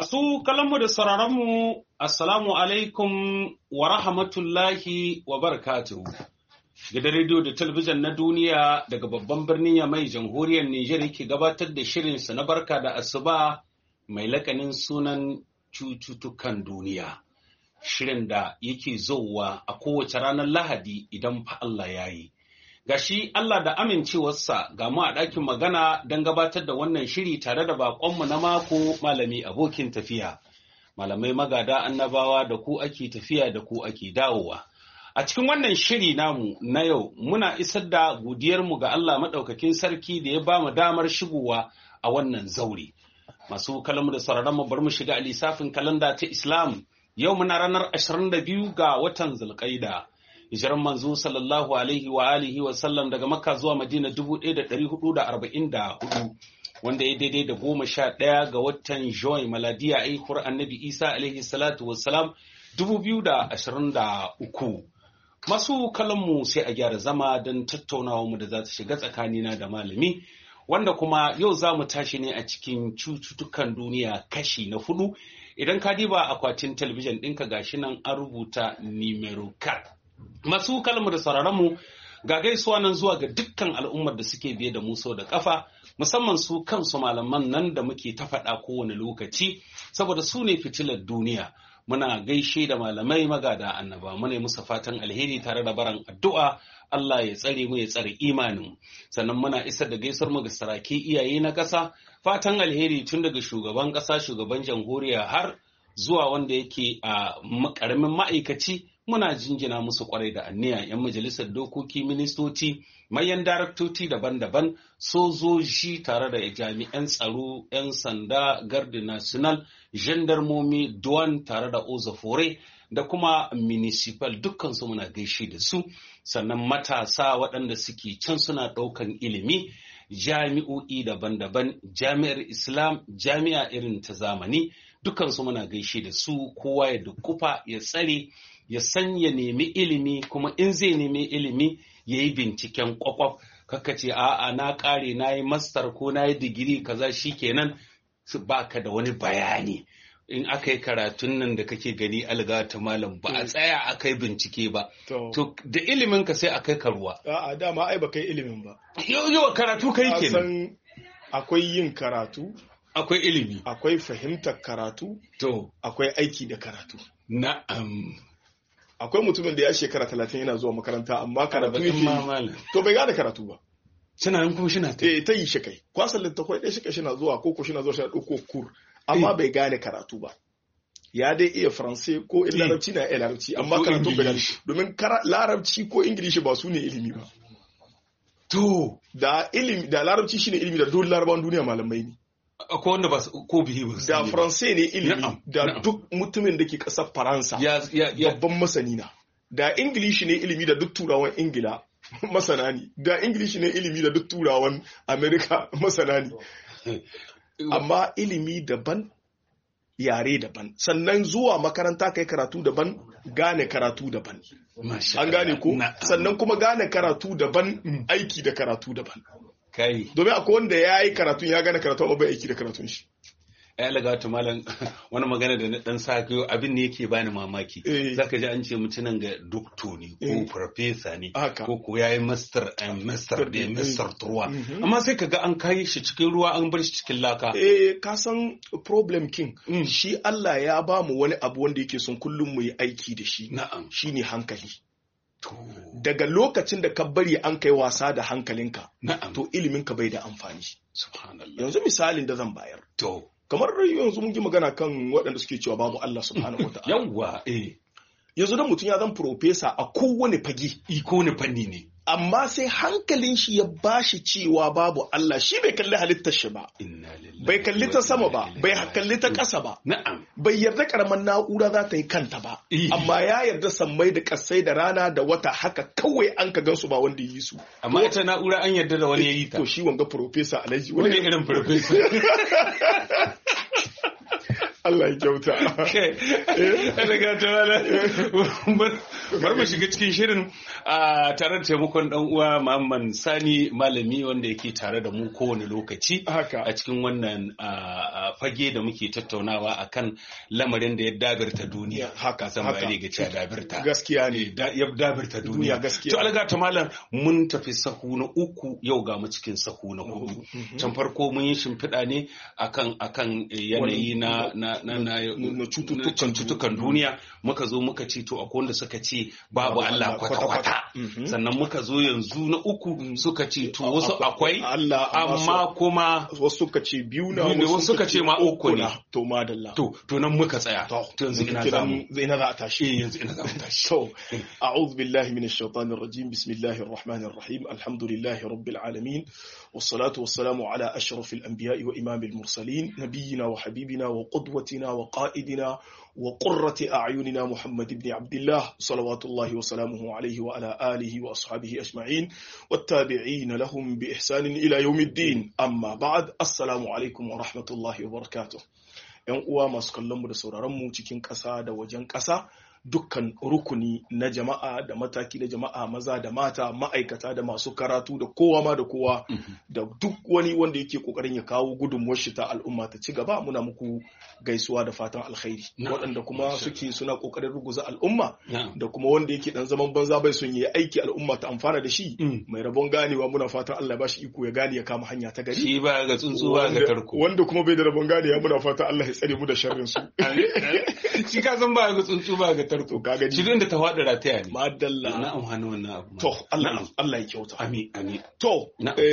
Masu kallonmu da sauraronmu, Assalamu alaikum wa rahmatullahi wa barakatuhu. Gidan rediyo da talabijin na duniya daga babban birnin Yamai jamhuriyar Nijar yake gabatar da shirinsa na barka da asuba mai lakanin sunan cututtukan duniya. Shirin da yake zowa a kowace ranar Lahadi idan fa Allah ya yi. Gashi Allah da amincewarsa ga mu a ɗakin magana don gabatar da wannan shiri tare da baƙonmu na mako malami abokin tafiya. Malamai magada annabawa da ku ake tafiya da ku ake dawowa. A cikin wannan shiri namu na yau muna isar da godiyarmu ga Allah maɗaukakin sarki da ya ba mu damar shigowa a wannan zaure. Masu kalamu da sauraronmu bar mu shiga a lissafin kalanda ta Islam. Yau muna ranar 22 ga watan Zulqaida. Hijiran manzo sallallahu alaihi wa alihi wa sallam daga Makka zuwa Madina 1444 wanda ya daidai da 11 ga watan Juin maladiya aihuwar Annabi Isa alaihi salatu wassalam 2023. Masu kallonmu sai a gyara zama don tattaunawa mu da za ta shiga tsakanina da malami wanda kuma yau za mu tashi ne a cikin cututtukan duniya kashi na 4. Idan ka diba akwatin talabijin ɗinka gashi nan an rubuta numero 4. Masu kalmu da sauraronmu ga gaisuwa nan zuwa ga dukkan al'ummar da suke biye da mu sau da kafa, musamman su kansu malaman nan da muke ta faɗa kowane lokaci, saboda su ne fitilar duniya. Muna gaishe da malamai magada annaba, muna yi musu fatan alheri tare da baran addu'a, Allah ya tsare mu ya tsare imanin. Sannan muna isar da gaisuwar mu ga saraki iyaye na ƙasa, fatan alheri tun daga shugaban ƙasa, shugaban jamhuriya har zuwa wanda yake a ƙaramin ma'aikaci. Muna jinjina musu kwarai da anniya, 'yan majalisar dokoki, ministoci, mayan daraktoci daban-daban, sojoji tare da jami'an tsaro, 'yan sanda, gardi national, gendarmomi, duwan tare da ozafore da kuma municipal dukkansu muna gaishe da su. Sannan matasa waɗanda suke can suna ɗaukan ilimi, jami'o'i daban-daban, jami'ar Islam, jami'a irin ta zamani, dukkansu muna gaishe da su. Kowa ya dukkufa ya tsare ya san ya nemi ilimi, kuma in zai nemi ilimi ya yi binciken kwakwaf. Kaka ce a'a na ƙare na yi master ko na yi digiri kaza shikenan baka da wani bayani. In aka yi karatun nan da kake gani algata malam ba a tsaya aka yi bincike ba. To da ilimin ka sai a kai ka ruwa. A'a dama ai ba kai ilimin ba. Yau karatu kai kenan. San akwai yin karatu. Akwai ilimi. Akwai fahimtar karatu. To. Akwai aiki da karatu. Na'am. Akwai mutumin da ya shekara 30 yana zuwa makaranta amma karatu yake to bai gane karatu ba. Suna nan kuma shina ta yi shi kai. Kwasan littafai ɗaya shi kai shina zuwa ko shina zuwa shina ɗauko kur amma bai gane karatu ba. Ya dai iya Faransai ko in Larabci na iya Larabci amma karatu bai gane domin Larabci ko Ingilishi ba su ne ilimi ba. To da Larabci shine ilimi da dole Larabawan duniya malamai ne. Akwai wanda ba ko bihi ba da Faransai ne ilimi da duk mutumin da ke ƙasar Faransa babban masani na. Da Ingilishi ne ilimi da duk turawan Ingila masana ne. Da Ingilishi ne ilimi da duk turawan Amerika masana ne. Amma ilimi daban, yare daban. Sannan zuwa makaranta kai karatu daban, gane karatu daban. An gane ko? Sannan kuma gane karatu daban, aiki da karatu daban. Domin akwai wanda ya yi karatun ya gane karatu amma bai aiki da karatun shi. Ya lagata malam wani magana da na dan sakayo abin ne yake bani mamaki. Zaka ji an ce mutumin ga doctor ne ko professor ne ko yayi master turwa. Amma sai kaga an kai shi cikin ruwa an bar shi cikin laka. Ka san problem king shi Allah ya ba mu wani abu wanda yake son kullum mu yi aiki da shi. Na'am. Shine hankali. Daga lokacin da ka bari an kai wasa da hankalinka, to iliminka bai da amfani. Yanzu misalin da zan bayar. Kamar yanzu mun yi magana kan waɗanda suke cewa babu Allah subhanahu wa ta'ala. Yawwa, Yanzu dan mutum ya zan profesa a kowane fage. Kowane fanni ne. Amma sai hankalin shi ya bashi cewa babu Allah, shi bai kalli halittar shi ba. Bai kalli ta sama ba, bai kalli ta ƙasa ba. Bai yarda karaman na'ura za ta yi kanta ba. Amma ya yarda sammai da ƙasai da rana da wata haka kawai an ka gansu ba wanda yi su. Amma ita na'ura an yarda da wani ya yi ta. To shi wanga profesa Alhaji. Wani irin profesa. Allah ya kyauta. Bar mu shiga cikin shirin tare da taimakon dan uwa Muhammad Sani malami wanda yake tare da mu kowane lokaci a cikin wannan fage da muke tattaunawa akan lamarin da ya dabirta duniya. Haka san ba ne ga cewa dabirta. Gaskiya ne. Ya dabirta duniya. Gaskiya. To alga ta malam mun tafi sahu na uku yau ga mu cikin sahu na hudu. Can farko mun yi shimfiɗa ne akan yanayi na cututtukan duniya. Muka zo muka ce to akwai wanda suka ce babu Allah kwata-kwata. Sannan muka zo yanzu na uku suka ce to wasu akwai Allah amma kuma wasu suka ce biyu na wasu suka ce ma uku ne. To madalla. To nan muka tsaya. To yanzu ina za a tashi. Yanzu ina za mu tashi. To a'udhu billahi minash shaitanir rajim. Bismillahir rahmanir rahim. Alhamdulillahi rabbil alamin. Wassalatu wassalamu ala ashrafil anbiya'i wa imamil mursalin. Nabiyyina wa habibina wa qudwatina wa qa'idina وقرة أعيننا محمد بن عبد الله صلوات الله وسلامه عليه وعلى آله وأصحابه أجمعين والتابعين لهم بإحسان إلى يوم الدين أما بعد السلام عليكم ورحمة الله وبركاته. ‘Yan uwa masu kallonmu da sauraronmu cikin ƙasa da wajen ƙasa, dukkan rukuni na jama'a da mataki na jama'a maza da mata, ma'aikata da masu karatu da kowa ma da kowa da duk wani wanda yake kokarin ya kawo gudunmuwar shi ta al'umma ta ci gaba, muna muku gaisuwa da fatan alkhairi. Waɗanda kuma suke suna kokarin ruguza al'umma da kuma wanda yake dan zaman banza bai son yi aiki al'umma ta amfana da shi, mai rabon ganewa muna fatan Allah ya bashi iko ya gane ya kama hanya ta gari. Shi ba ga tsuntsu ba ga tarko. Wanda kuma bai da rabon ganewa muna fatan Allah ya tsare mu da sharrin su. Shi ka san ba ga tsuntsu ba ga tarko. Shi da ta faɗi rataya ne. Madalla. Na amfani wannan abu. To Allah ya kyauta. Amin. To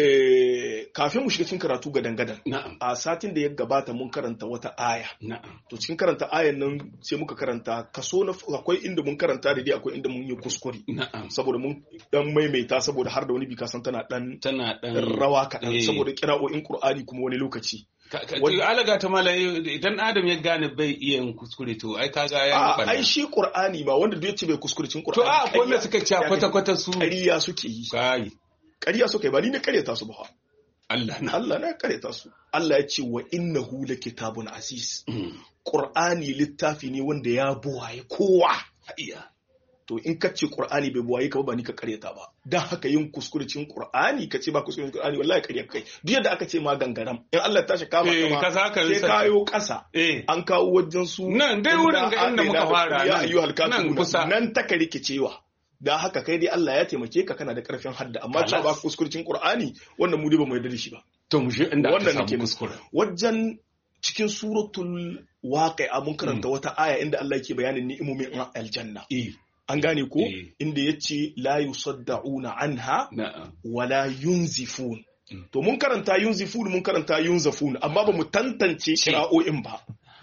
kafin mu shiga cikin karatu gadan-gadan. A satin da ya gabata mun karanta wata aya. To cikin karanta ayan nan sai muka karanta kaso na akwai inda mun karanta da dai akwai inda mun yi kuskure. Saboda mun dan maimaita saboda har da wani bi kasan tana dan rawa kaɗan saboda kira'o'in Qur'ani kuma wani lokaci. Alaga ta mala idan Adam ya gane bai iya yin kuskure to ai kaga ya bana. Ai shi Qur'ani ba wanda duk yace bai kuskure cikin Qur'ani. To a wanda suka ce kwata-kwata su ƙarya suke yi. Kai. Ƙarya suke ba ni ne ƙaryata su ba. Allah na ƙaryata su. Allah ya ce wa innahu lakitabun aziz. Qur'ani littafi ne wanda ya buwaye kowa. Iya. To in ka ce Qur'ani bai buwaye ka ba ni ka karyata ba. Dan haka yin kuskurcin Qur'ani ka ce ba kuskurcin Qur'ani wallahi karya kai. Duk yadda aka ce ma gangaram in Allah ya tashi kama sai kayo kasa. An kawo wajen su nan dai wurin ga inda muka fara ya ayyuhal kafirun nan ta rikicewa. Dan haka kai dai Allah ya taimake ka kana da karfin hadda amma cewa ba kuskurcin Qur'ani wannan mu dai ba mu yarda da shi ba. To mu shi inda aka samu kuskure. Wajen cikin suratul waqi'a mun karanta wata aya inda Allah yake bayanin ni'imomin aljanna. An gane ko inda ya ce la yusaddauna anha wala yunzifun. To mun karanta yunzifun mun karanta yunzafun amma ba mu tantance kira'o'in ba.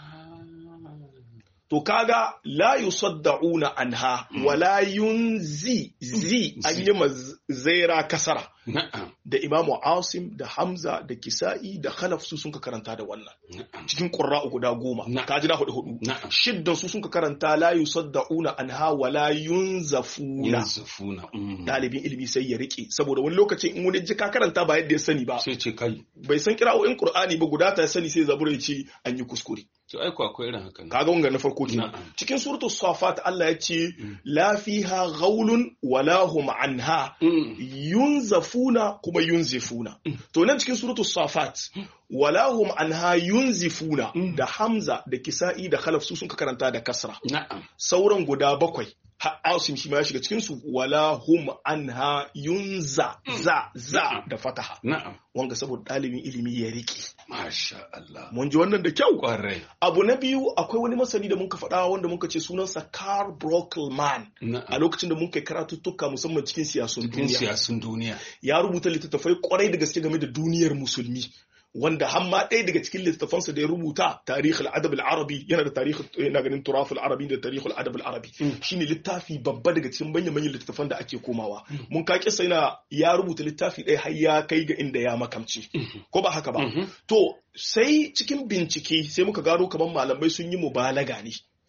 To kaga la yusaddauna anha wala yunzi an yi mazaira kasara. Da Imamu Asim da Hamza da Kisa'i da Khalaf su sun ka karanta da wannan. Cikin Qurra'u guda 10. Ka ji na hudu. Shiddan su sun ka karanta la yusaddauna anha wala yunzafuna. Dalibin ilimi sai ya rike saboda wani lokacin in wani ji ka karanta ba yadda ya sani ba. Sai ce kai. Bai san kira'o'in Qur'ani ba guda ta sani sai zabura ya ce an yi kuskure. To ai ko akwai irin haka. Kaga wanga na farko kenan. Cikin suratul Safat Allah ya ce la fiha ghaulun wala hum anha yunzafuna kuma yunzifuna. To nan cikin suratul Safat wala hum anha yunzifuna da Hamza da Kisa'i da Khalaf su sun ka karanta da kasra. Sauran guda 7 Asim shi ma ya shiga cikin su wala hum anha yunza za da fataha. Wanga saboda dalibin ilimi ya riki. Masha Allah. Mun ji wannan da kyau. Kwarai. Abu na biyu akwai wani masani da muka faɗa wanda muka ce sunansa Karl Brockleman. A lokacin da muka yi karatuttuka musamman cikin siyasun duniya. Ya rubuta littattafai kwarai da gaske game da duniyar musulmi. Wanda hamma ɗaya daga cikin littafansa da ya rubuta tarihul adab al-arabi yana da yana ganin turaful arabi da tarihul adab al-arabi shine littafi babba daga cikin manyan littafan da ake komawa mun ka kisa ya rubuta littafi ɗaya har ya kai ga inda ya makamci ko ba haka ba to sai cikin bincike sai muka gano kaman malamai sun yi mubalaga ne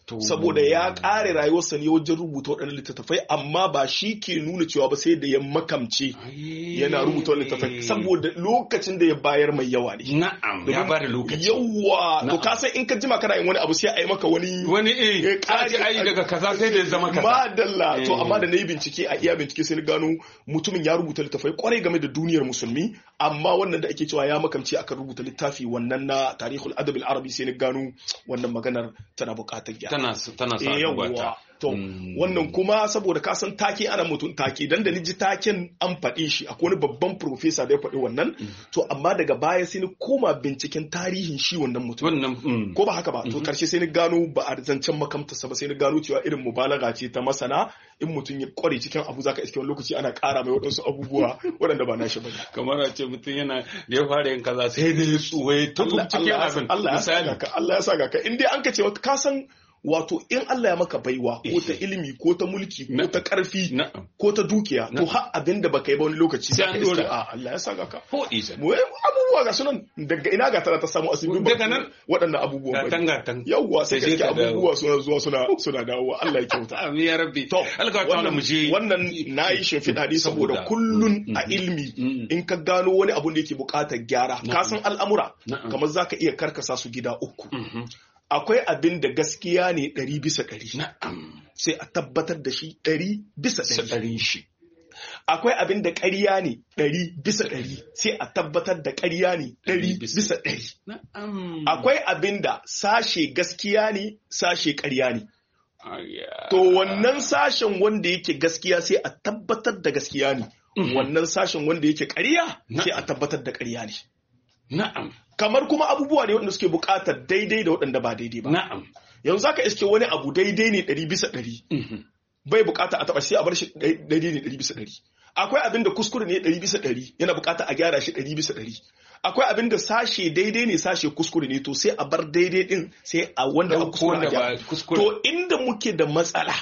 saboda ya ƙare rayuwarsa ne wajen rubuta waɗannan littattafai amma ba shi ke nuna cewa ba sai da ya makamce yana rubuta waɗannan littattafai saboda lokacin da ya bayar mai yawa ne. Na'am, ya bada lokaci. Yawa, to ka san in ka jima kana yin wani abu sai a yi maka wani ƙari ai daga kaza sai da ya zama kaza. Madalla, to amma da na yi bincike a iya bincike sai na gano mutumin ya rubuta littattafai kwarai game da duniyar musulmi amma wannan da ake cewa ya makamce akan rubuta littafi wannan na tarihul adab al-arabi sai na gano wannan maganar tana buƙatar gyara. Tana sa yawa to wannan kuma saboda ka san take ana mutum take dan da ni ji taken an faɗi shi akwai wani babban professor da ya faɗi wannan to amma daga baya sai ni koma binciken tarihin shi wannan mutum ko ba haka ba to karshe sai ni gano ba a zancen makamtarsa ba sai ni gano cewa irin mubalaga ce ta masana in mutum ya kware cikin abu zaka iske wani lokaci ana ƙara mai waɗansu abubuwa waɗanda ba nashi bane kamar a ce mutum yana da ya fara yin kaza sai da ya tsuwaye ta cikin abin Allah ya sa ka in dai an ka ce ka san wato in Allah ya maka baiwa ko ta ilimi ko ta mulki ko ta karfi ko ta dukiya to har abin da baka yi ba wani lokaci sai ka iske Allah ya saka ka abubuwa ga sunan daga ina ga tana ta samu asibin daga nan waɗannan abubuwan gatan yawwa sai ka abubuwa suna zuwa suna dawowa Allah ya kyauta amin ya rabbi to wannan wannan nayi shimfiɗa ne saboda kullun a ilmi in ka gano wani abu da yake buƙatar gyara ka san al'amura kamar zaka iya karkasa su gida uku akwai abin da gaskiya ne 100%. Sai a tabbatar da shi 100%. shi. Akwai abin da ƙarya ne 100%. Sai a tabbatar da ƙarya ne 100%. Akwai abin da sashe gaskiya ne sashe ƙarya ne. To wannan sashen wanda yake gaskiya sai a tabbatar da gaskiya ne. Wannan sashen wanda yake ƙarya sai a tabbatar da ƙarya ne. Na'am. Kamar kuma abubuwa ne waɗanda suke buƙatar daidai da waɗanda ba daidai ba. Na'am. Yanzu zaka iske wani abu daidai ne 100%. Bai buƙata a taɓa sai a bar shi daidai ne 100%. Akwai abin da kuskure ne 100%, yana buƙata a gyara shi 100%. Akwai abin da sashe daidai ne sashe kuskure ne to sai a bar daidai din sai a wanda a kuskure a gyara. To inda muke da matsala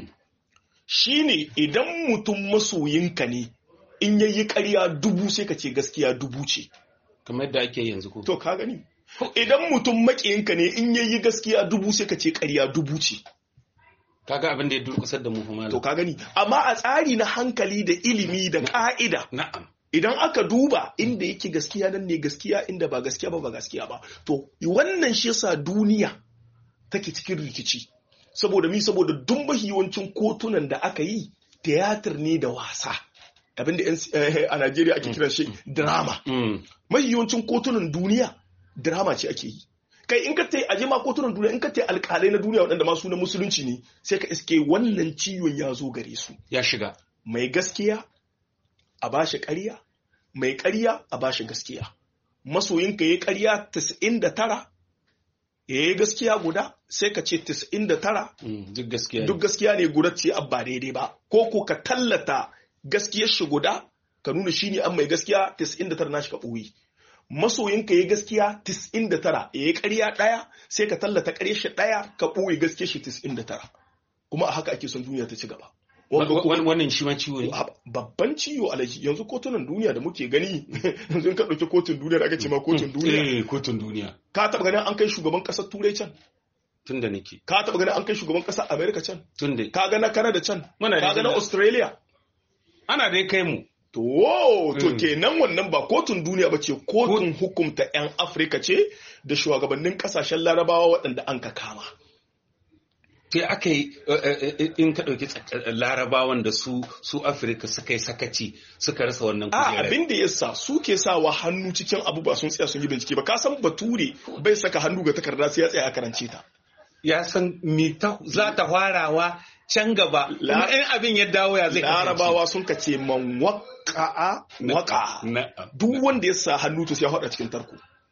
shine idan mutum masoyinka ne in yayi ƙarya 1000 sai ka ce gaskiya 1000 ce. Kamar da ake yanzu ko. To ka gani. Idan mutum makiyinka ne in yayi gaskiya 1000 sai ka ce ƙarya 1000 ce. Kaga abin da ya durkusar da mu kuma. To ka gani. Amma a tsari na hankali da ilimi da ka'ida. Na'am. Idan aka duba inda yake gaskiya nan ne gaskiya inda ba gaskiya ba gaskiya ba. To wannan shi yasa duniya take cikin rikici. Saboda duk mahiyawancin kotunan da aka yi tiyatar ne da wasa. Abinda a Najeriya ake kiran shi drama. Mahiyawancin kotunan duniya drama ce ake yi. Kai in ka tai aje ma kotunan duniya in ka tai alƙalai na duniya waɗanda masu na musulunci ne sai ka iske wannan ciwon ya zo gare su. Ya shiga. Mai gaskiya a bashi ƙarya, mai ƙarya a bashi gaskiya. Masoyinka ya ƙarya 99 ya yi gaskiya guda sai ka ce 99 duk gaskiya ne guda ce abba daidai ba. Ko ka tallata gaskiyar shi guda ka nuna shi ne an mai gaskiya 99 na shi ka ɓoye. Masoyinka ya gaskiya 99 ya yi ƙarya ɗaya sai ka tallata ƙarya shi ɗaya ka ɓoye gaskiyar shi 99 kuma a haka ake son duniya ta ci gaba. Wannan shi ma ciwo ne. Babban ciwo alaji yanzu kotunan duniya da muke gani yanzu ka ɗauki kotun duniya da aka ce ma kotun duniya. Kotun duniya. Ka taɓa ganin an kai shugaban ƙasar Turai can? Tun da nake. Ka taɓa ganin an kai shugaban ƙasar Amerika can? Tun da. Ka ga na Canada can? Ka ga na Australia? Ana dai kai mu. To kenan wannan ba kotun duniya ba ce kotun hukumta 'yan Afirka ce da shugabannin kasashen larabawa waɗanda an ka kama. Sai aka yi in ka ɗauki larabawan da su Afirka suka yi sakaci suka rasa wannan kujerar. Abin da ya sa su ke sawa hannu cikin abu ba sun tsaya sun yi bincike ba. Ka san bature bai saka hannu ga takarda sai ya tsaya a karance ta. Ya san me za ta farawa can gaba kuma in abin ya dawo ya zai kasance. Larabawa sun ka ce man waka duk wanda ya sa hannu to sai ya faɗa cikin tarko.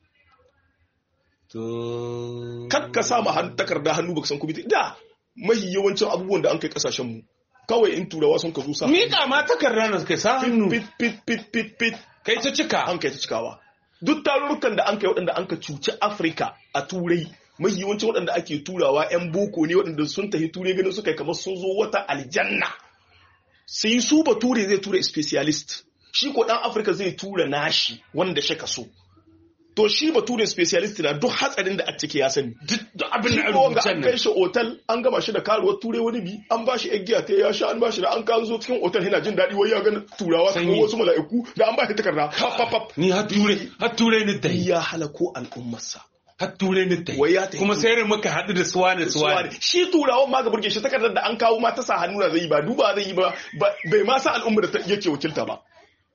Kakka sa ma takarda hannu baka san komai da mahi yawancin abubuwan da an kai kasashen mu kawai in turawa sun ka zo sa ni ka ma takarda na kai sa hannu pit kai ta cika an kai ta cikawa duk tarurrukan da an kai waɗanda an ka cuci Afirka a turai mahi yawancin waɗanda ake turawa 'yan boko ne waɗanda sun tafi turai ganin suka yi kamar sun zo wata aljanna sai su bature zai tura specialist shi ko ɗan Afirka zai tura nashi wanda shi ka so to shi baturen specialist na duk hatsarin da a ciki ya sani duk abin da shi rubucen an kai shi otal an gama shi da karuwar turai wani bi an ba shi giya ta ya sha an ba shi da an kan zo cikin otal yana jin daɗi wai ya ga turawa kamar wasu mala'iku da an ba shi takarda ni har turai ni dai ya halako al'ummarsa har turai ni dai kuma sai rin muka haɗu da suwane shi turawan ma ga burge shi takardar da an kawo ma ta sa hannu na zai yi ba duba zai yi ba bai ma sa al'ummar da yake wakilta ba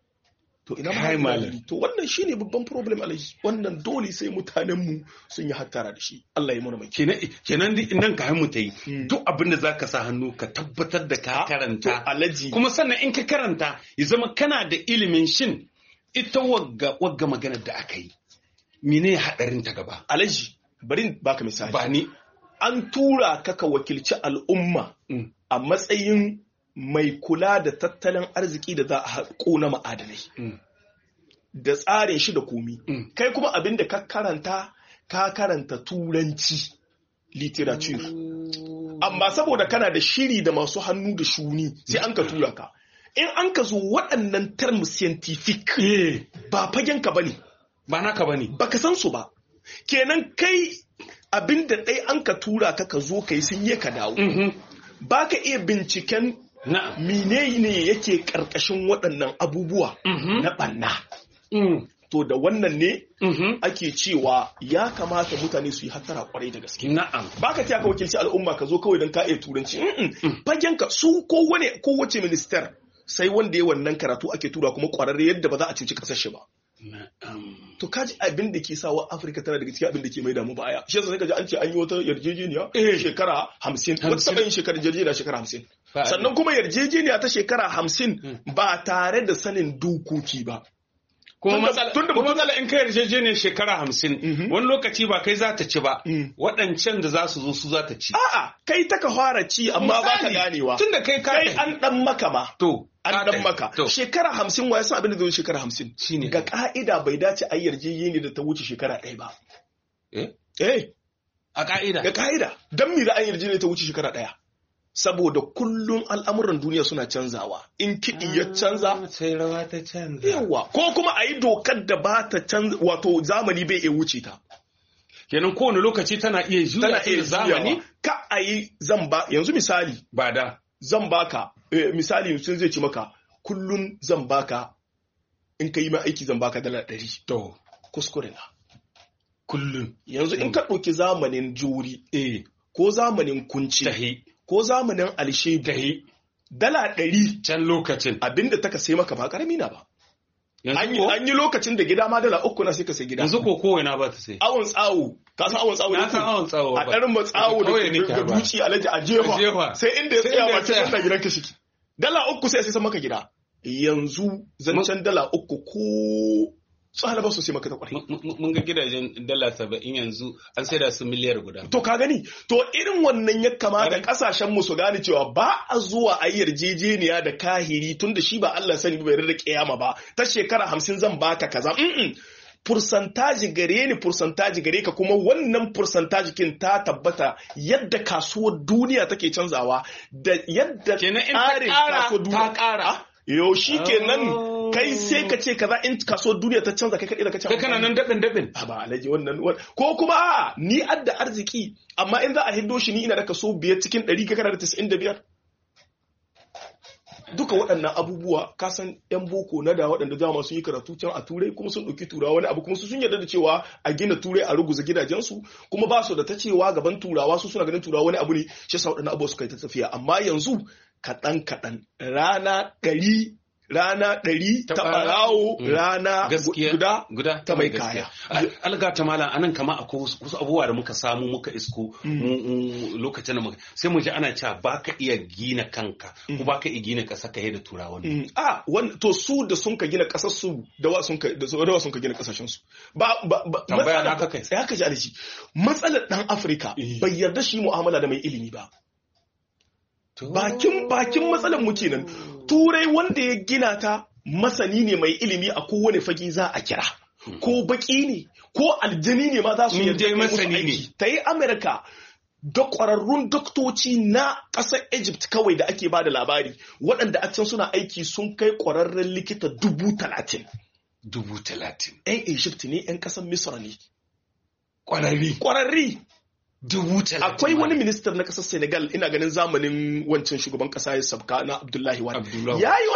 to ina ma to wannan shine babban problem alaji wannan dole sai mutanen mu sun yi hattara da shi Allah ya muna mai kenan nan ka hannu ta yi duk abin da zaka sa hannu ka tabbatar da ka karanta alaji kuma sannan in ka karanta ya zama kana da ilimin shin ita wagga maganar da aka yi mene hadarin ta gaba alaji bari baka misali ba ni an tura ka wakilci al'umma a matsayin mai kula da tattalin arziki da za a haƙo na ma'adanai da tsarin shi da komi kai kuma abin da ka karanta turanci literature amma saboda kana da shiri da masu hannu da shuni sai an ka tura ka in an ka zo waɗannan term scientific ba fagen ka bane ba naka bane baka san su ba kenan kai abin da ɗai an ka tura ka zo kai sun yi ka dawo baka iya binciken mine ne yake karkashin waɗannan abubuwa na ɓanna. To da wannan ne ake cewa ya kamata mutane su yi hatara kwarai da gaske. Baka ta ka wakilci al'umma ka zo kawai don ka iya turanci. Fagen ka su kowace minister sai wanda ya wannan karatu ake tura kuma kwararre yadda ba za a cuci ƙasar shi ba. To kaji abin da ke sawa Afirka tana daga cikin abin da ke mai damu baya. Shi yasa sai kaji an ce an yi wata yarjejeniya shekara 50 wata taɓa yin shekarar yarjejeniya shekara 50. Sannan kuma yarjejeniya ta shekara 50 ba tare da sanin dokoki ba. Kuma matsala in kai yarjejeniyar shekara 50 wani lokaci ba kai za ta ci ba waɗancan da za su zo su za ta ci. A'a kai ta ka fara ci amma ba ka ganewa. Tunda kai an dan maka ma. To an dan maka shekara 50 wa yasa abin da zai shekara 50 ga ka'ida bai dace a yarjejeniyar da ta wuce shekara 1 ba. A ka'ida ga ka'ida dan mi ra'ayin yarjejeniyar ta wuce shekara 1 saboda kullun al'amuran duniya suna canzawa in kiɗi ya canza sai rawa ta canza yawa ko kuma a yi dokar da ba ta canza wato zamani bai iya wuce ta kenan kowane lokaci tana iya juya zamani ka a yi yanzu misali ba da zan baka misali mutum zai ci maka kullun zan baka in ka yi ma aiki zan baka $100 to kuskure na kullun yanzu in ka ɗauki zamanin juri ko zamanin kunci ko zamanin alshebu $100 can lokacin abinda ta ka sai maka ba karami na ba an yi lokacin da gida ma $3 na sai ka sai gida yanzu ko kowai na ba ta sai awon tsawo ka san awon tsawo na san awon tsawo a ɗarin ma tsawo da duci alaji a jefa sai inda ya tsaya ba cikin da gidan ka shiki $3 sai sai maka gida yanzu zancen $3 ko tsala ba su sai maka ta kwarai mun ga gidajen $70 yanzu an sai da su miliyar guda to ka gani to irin wannan ya kamata kasashen mu su gane cewa ba a zuwa a yarjejeniya da kahiri tunda shi ba Allah sani bai rada kiyama ba ta shekara 50 zan baka kaza fursantaji gare ka kuma wannan fursantaji kin ta tabbata yadda kasuwar duniya take canzawa da yadda tsarin kasuwar duniya ta ƙara yau shi kenan kai sai ka ce kaza in kasuwar duniya ta canza kai kaɗai da ka canza. Kai kana nan daɗin. Ba alaji wannan ko kuma ni adda arziki amma in za a hiddo shi ni ina da kaso 5 cikin 100 kai kana da 95. Duka waɗannan abubuwa ka san yan boko na da waɗanda dama sun yi karatu can a turai kuma sun ɗauki turawa wani abu kuma su sun yarda da cewa a gina turai a ruguza gidajensu kuma ba su da ta cewa gaban turawa su suna ganin turawa wani abu ne shi yasa waɗannan abubuwa suka yi ta tafiya amma yanzu kaɗan rana 100 ta ɓarawo rana guda ta mai kaya. Alga ta mala anan kama akwai wasu abubuwa da muka samu muka isko lokacin da sai mu ji ana cewa ba ka iya gina kanka ko ba ka iya gina ƙasa ka da turawan. To su da sun ka gina ƙasar su da wa sun ka gina ƙasashen su. Tambaya na kai. Sai haka ji alaji. Matsalar ɗan Afirka bai yarda shi mu'amala da mai ilimi ba. Bakin matsalar mu kenan turai wanda ya gina ta masani ne mai ilimi a kowane fage za a kira ko baki ne ko aljani ne ma za su yarda masani ne ta yi Amerika da ƙwararrun doktoci na ƙasar Egypt kawai da ake ba da labari waɗanda a can suna aiki sun kai ƙwararren likita 30,000 30,000. ‘Yan Egypt ne, ‘yan ƙasar Misra ne. Ƙwararri. 30,000. Akwai wani ministan na ƙasar Senegal, ina ganin zamanin wancan shugaban ƙasa ya sabka na Abdullahi Wade. Ya yi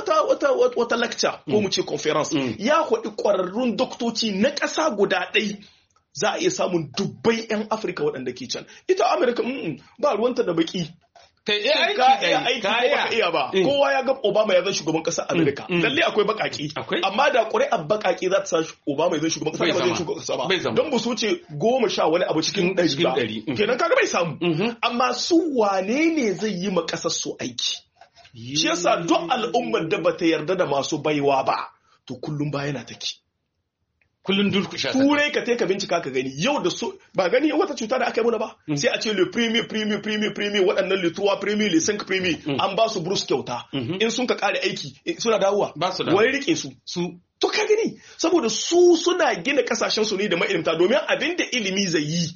wata lecture ko mu ce conference. Ya haɗi ƙwararrun doktoci na ƙasa guda ɗai. Za a iya samun dubbai 'yan Afirka waɗanda ke can. Ita Amerika ba ruwanta da baki. Ka iya aiki ko baka iya ba. Kowa ya ga Obama ya zan shugaban ƙasar Amerika. Lalle akwai baƙaƙi. Amma da ƙuri'ar baƙaƙi za ta sa Obama ya zan shugaban ƙasa ba zai shugaban ƙasa ba. Don ba su wuce 10 wani abu cikin 100 ba. Kenan kaga bai samu. Amma su wane ne zai yi ma ƙasar su aiki? Shi yasa duk al'ummar da bata yarda da masu baiwa ba, to kullum ba yana take. Kullun durkusha turai ka ka bincika ka gani yau da so ba gani wata cuta da aka yi muna ba sai a ce le premier waɗannan le 3 premier le 5 premier an ba su burus kyauta in sun ka kare aiki suna dawowa wai rike su to ka gani saboda su suna gina kasashen su ne da mailimta domin abin da ilimi zai yi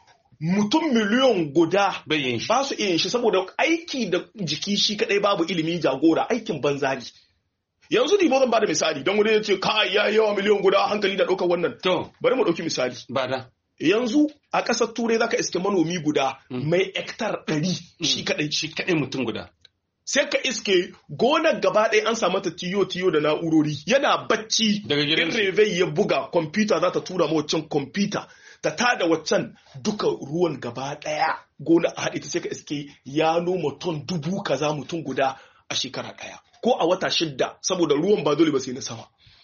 mutum miliyon guda ba su iya yin shi saboda aiki da jiki shi kadai babu ilimi jagora aikin banza ne. Yanzu Dibo zan bada misali don wani ya ce ka ya yawa miliyan guda hankali da ɗaukar wannan. To, bari mu ɗauki misali. Bada. Yanzu a ƙasar Turai zaka iske manomi guda mai hektar 100 shi kaɗai mutum guda. Sai ka iske gonar gaba ɗaya an samu ta tiyo da na'urori yana bacci in revey ya buga kwamfuta za ta tura ma waccan kwamfuta ta tada waccan duka ruwan gaba ɗaya gona a haɗe ta sai ka iske ya noma ton 1000 kaza mutum guda a shekara ɗaya. Ko a wata 6 saboda ruwan ba dole ba sai na sama.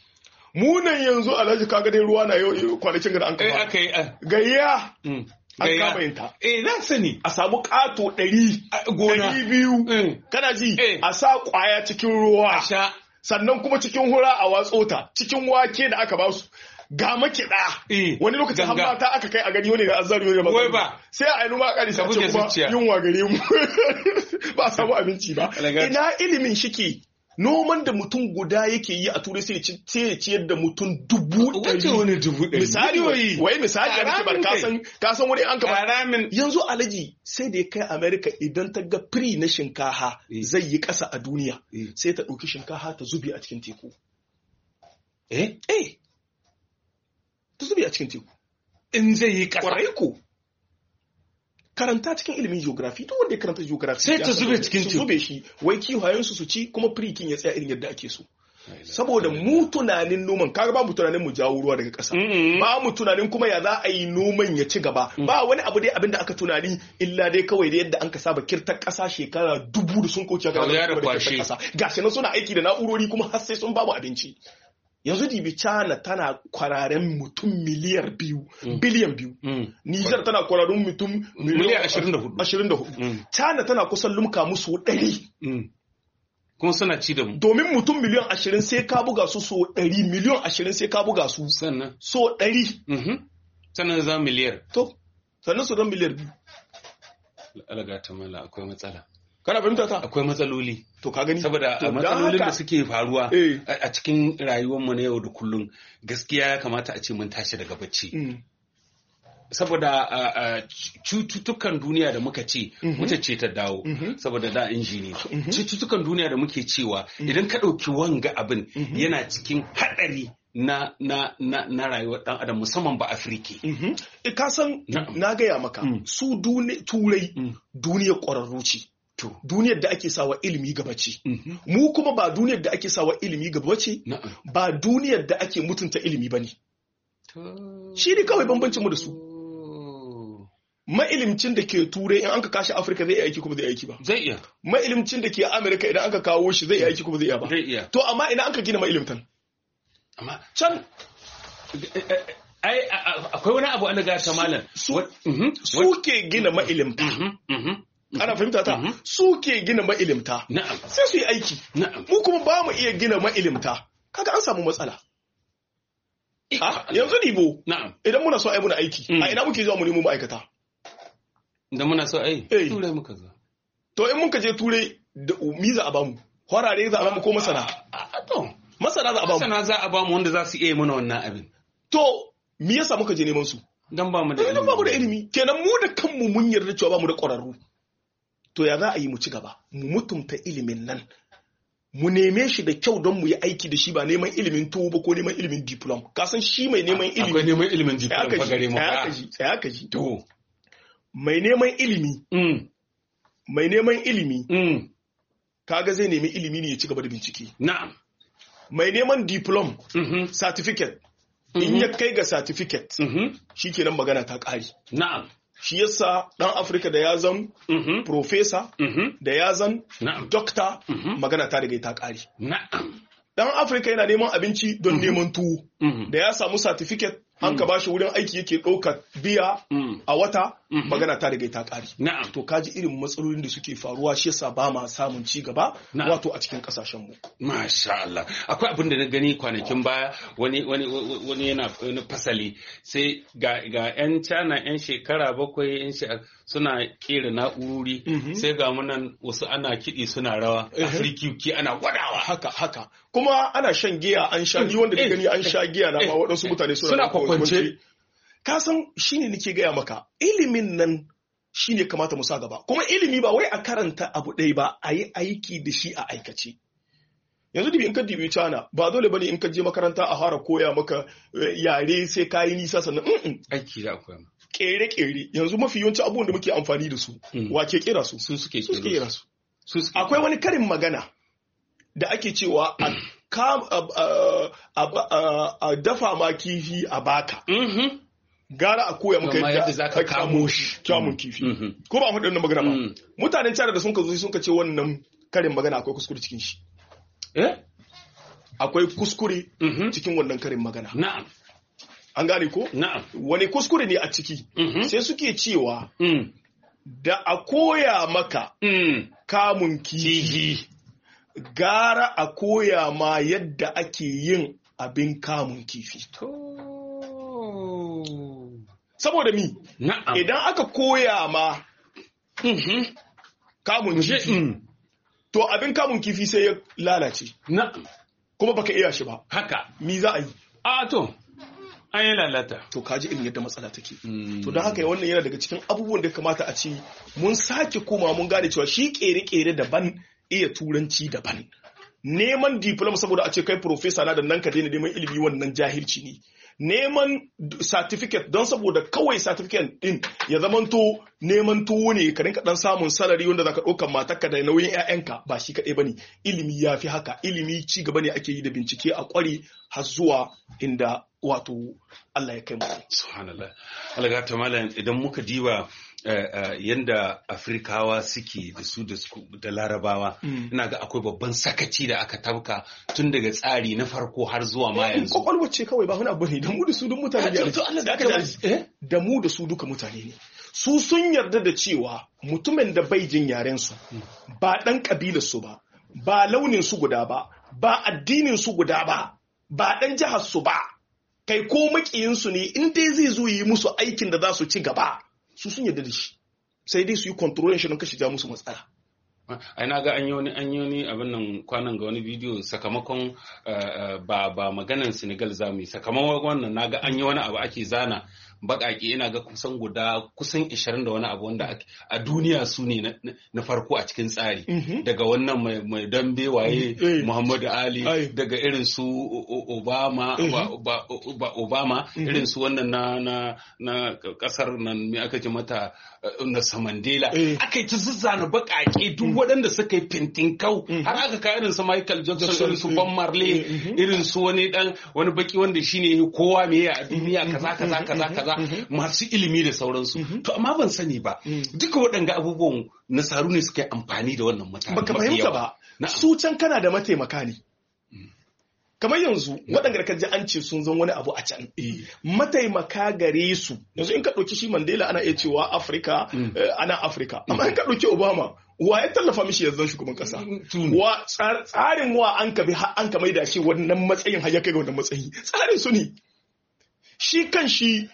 Munan yanzu alhaji kaga dai ruwa na yau kwanakin da an kama. Gayya. An kama yinta. Na sani. A samu ƙato 100 gona 200. Kana ji a sa ƙwaya cikin ruwa. Sannan kuma cikin hura a watsota cikin wake da aka ba su. Ga makiɗa wani lokacin har mata aka kai a gani wani ga azzari wani wai ba sai a yi numa ƙari sai kuma yunwa gare mu ba a samu abinci ba ina ilimin shike noman da mutum guda yake yi a turai sai ya ciyar da mutum 100,000 misali wai misali a nake bar kasan wani an kama yanzu alaji sai da ya kai America idan ta ga free na shinkaha zai yi ƙasa a duniya sai ta ɗauki shinkaha ta zubi a cikin teku ta zube a cikin teku in zai yi ƙasa ƙwarai ko karanta cikin ilimin geography duk wanda ya karanta geography sai ta zube cikin teku su zube shi wai kiwayensu su ci kuma firikin ya tsaya irin yadda ake so saboda mu tunanin noman kaga ba mu tunanin mu jawo ruwa daga ƙasa ba mu tunanin kuma ya za a yi noman ya ci gaba ba wani abu dai abinda aka tunani illa dai kawai da yadda an ka saba kirtar ƙasa shekara 2000 da sun kauce ga gashi na suna aiki da na'urori kuma har sai sun ba mu abinci yanzu dibi China tana kwararen mutum miliyan 2 biliyan 2 Niger tana kwararun mutum miliyan 24 China tana kusan lumka musu 100 kuma suna ci da mu domin mutum miliyan 20 sai ka buga su so 100 miliyan 20 sai ka buga su sannan so 100 sannan za miliyar to sannan su dan miliyar 2 alaga ta mala akwai matsala kana fahimta ta akwai matsaloli to ka gani saboda matsalolin da suke faruwa a cikin rayuwar mu na yau da kullum gaskiya ya kamata a ce mun tashi daga bacci saboda cututtukan duniya da muka ce wuta ce ta dawo saboda da injini cututtukan duniya da muke cewa idan ka ɗauki wanga abin yana cikin haɗari na rayuwar ɗan adam musamman ba Afirki. Ka san na gaya maka su turai duniyar ƙwararru ce. Duniyar da ake sawa ilimi gaba ce. Mu kuma ba duniyar da ake sawa ilimi gaba ce, ba duniyar da ake mutunta ilimi ba ne. Shi ne kawai bambancin mu da su. Ma'ilimcin da ke turai in an ka kashe Afirka zai aiki kuma zai aiki ba. Zai iya. Ma'ilimcin da ke Amerika idan aka kawo shi zai aiki kuma zai iya ba. Zai iya. To amma idan an ka gina ma'ilimtan. Amma can akwai wani abu an ga ta malam. Su ke gina ma'ilimta. Ana fahimta ta? Suke gina ma'ilimta. Na'am. Sai su yi aiki. Na'am. Mu kuma ba mu iya gina ma'ilimta. Kaga an samu matsala. Yanzu Dibo. Na'am. Idan muna so ai muna aiki, a ina muke zuwa mu nemo ma'aikata? Idan muna so ai, Turai muka zo. To in muka je Turai da miza a bamu. Horare za a bamu ko masana? To, masana za a bamu. Masana za a bamu wanda za su iya mana wannan abin. To, me yasa muka je neman su? Dan ba mu da ilimi. Dan ba mu da ilimi. Kenan mu da kanmu mun yarda cewa ba mu da ƙwararru. To ya za a yi mu ci gaba mu mutumta ilimin nan mu neme shi da kyau don mu yi aiki da shi ba neman ilimin tuwo ba ko neman ilimin diplom. Ka san shi mai neman ilimi akwai neman ilimin diplom fa gare mu ka ji to mai neman ilimi kaga zai nemi ilimi ne ya ci gaba da bincike. Na'am. Mai neman diplom certificate in ya kai ga certificate shikenan magana ta ƙari. Na'am. Shi yasa dan Afirka da ya zan professor da ya zan doctor magana ta daga ta ƙari. Na'am. Dan Afirka yana neman abinci don neman tuwo da ya samu certificate an ka bashi wurin aiki yake ɗaukar biya a wata magana ta daga ta ƙari. To kaji irin matsalolin da suke faruwa shi yasa ba ma samun ci gaba wato a cikin ƙasashen mu. Masha Allah. Akwai abin da na gani kwanakin baya wani yana wani fasali sai ga 'yan China 'yan shekara 7 suna kera na'urori sai ga munan wasu ana kiɗi suna rawa Afirki ana gwadawa haka kuma ana shan giya an sha ni wanda da gani an sha giya na ma waɗansu mutane suna kwakwance. Ka san shine nake gaya maka ilimin nan shine kamata mu sa gaba kuma ilimi ba wai a karanta abu ɗaya ba a yi aiki da shi a aikace. Yanzu dibi in ka dibi China ba dole bane in ka je makaranta a fara koya maka yare sai ka yi nisa sannan aiki da koya maka kere yanzu mafi yawanci abubuwan da muke amfani da su wace kera su suke kera su. Akwai wani karin magana da ake cewa a dafa ma kifi a baka gara a koya maka yadda za ka kamo shi kyamun kifi ko ba faɗin magana ba mutanen China da sun ka zo sun ka ce wannan karin magana akwai kuskure cikin shi akwai kuskure cikin wannan karin magana. Na'am. An gane ko? Na'am. Wani kuskure ne a ciki sai suke cewa da a koya maka kamun kifi gara a koya ma yadda ake yin abin kamun kifi. Saboda mi? Na'am. Idan aka koya ma kamun kifi, to abin kamun kifi sai ya lalace. Na'am. Kuma baka iya shi ba. Haka. Mi za a yi? To, an yi lalata. To kaji irin yadda matsala take. To don haka wannan yana daga cikin abubuwan da kamata a ce mun sake koma mun gane cewa shi kere-kere daban iya turanci daban. Neman diploma saboda a ce kai professor na da nan ka daina neman ilimi wannan jahilci ne. Neman certificate don saboda kawai certificate din ya zamanto neman tuwo ne ka rinka dan samun salary wanda zaka ɗaukar matarka da nauyin ƴaƴanka ba shi kaɗai bane. Ilimi ya fi haka, ilimi ci gaba ne ake yi da bincike a ƙware har zuwa inda wato Allah ya kai mu. Subhanallah. Allah ta malam idan muka diba yanda Afrikawa suke da Larabawa ina ga akwai babban sakaci da aka tabka tun daga tsari na farko har zuwa ma yanzu. Kwakwalwa ce kawai ba wani abu ne da mu da su duk mutane ne. Da mu da su duka mutane ne. Su sun yarda da cewa mutumin da bai jin yaren su ba dan kabilar su ba launin su guda ba addinin su guda ba dan jihar su ba kai ko makiyin su ne in dai zai zo yi musu aikin da za su ci gaba su sun yarda da shi sai dai su yi controlling shi don kashi ja musu matsala. Ai na ga an yi wani abin nan kwanan ga wani bidiyo sakamakon ba maganan Senegal za mu yi sakamakon wannan na ga an yi wani abu ake zana baƙaƙe ina ga kusan 20 da wani abu wanda a duniya su ne na farko a cikin tsari daga wannan mai dambe waye Muhammadu Ali daga irin su Obama irin su wannan na kasar nan me aka ce mata Nelson Mandela aka yi ta zazzana baƙaƙe duk waɗanda suka yi fintinkau har aka kai irin su Michael Jackson irin su Bob Marley irin su wani baki wanda shine kowa me a duniya kaza masu ilimi da sauransu to amma ban sani ba duka waɗanga abubuwan nasaru ne suka yi amfani da wannan mutane baka fahimta ba su can kana da mataimaka ne kamar yanzu waɗanda ka ji an ce sun zan wani abu a can mataimaka gare su yanzu in ka ɗauki shi Mandela ana iya cewa Afirka ana Afirka amma in ka ɗauki Obama wa ya tallafa mishi yanzu shugaban kasa wa tsarin wa an ka maida shi wannan matsayin har ya kai ga wannan matsayi tsarin su ne shi kan shi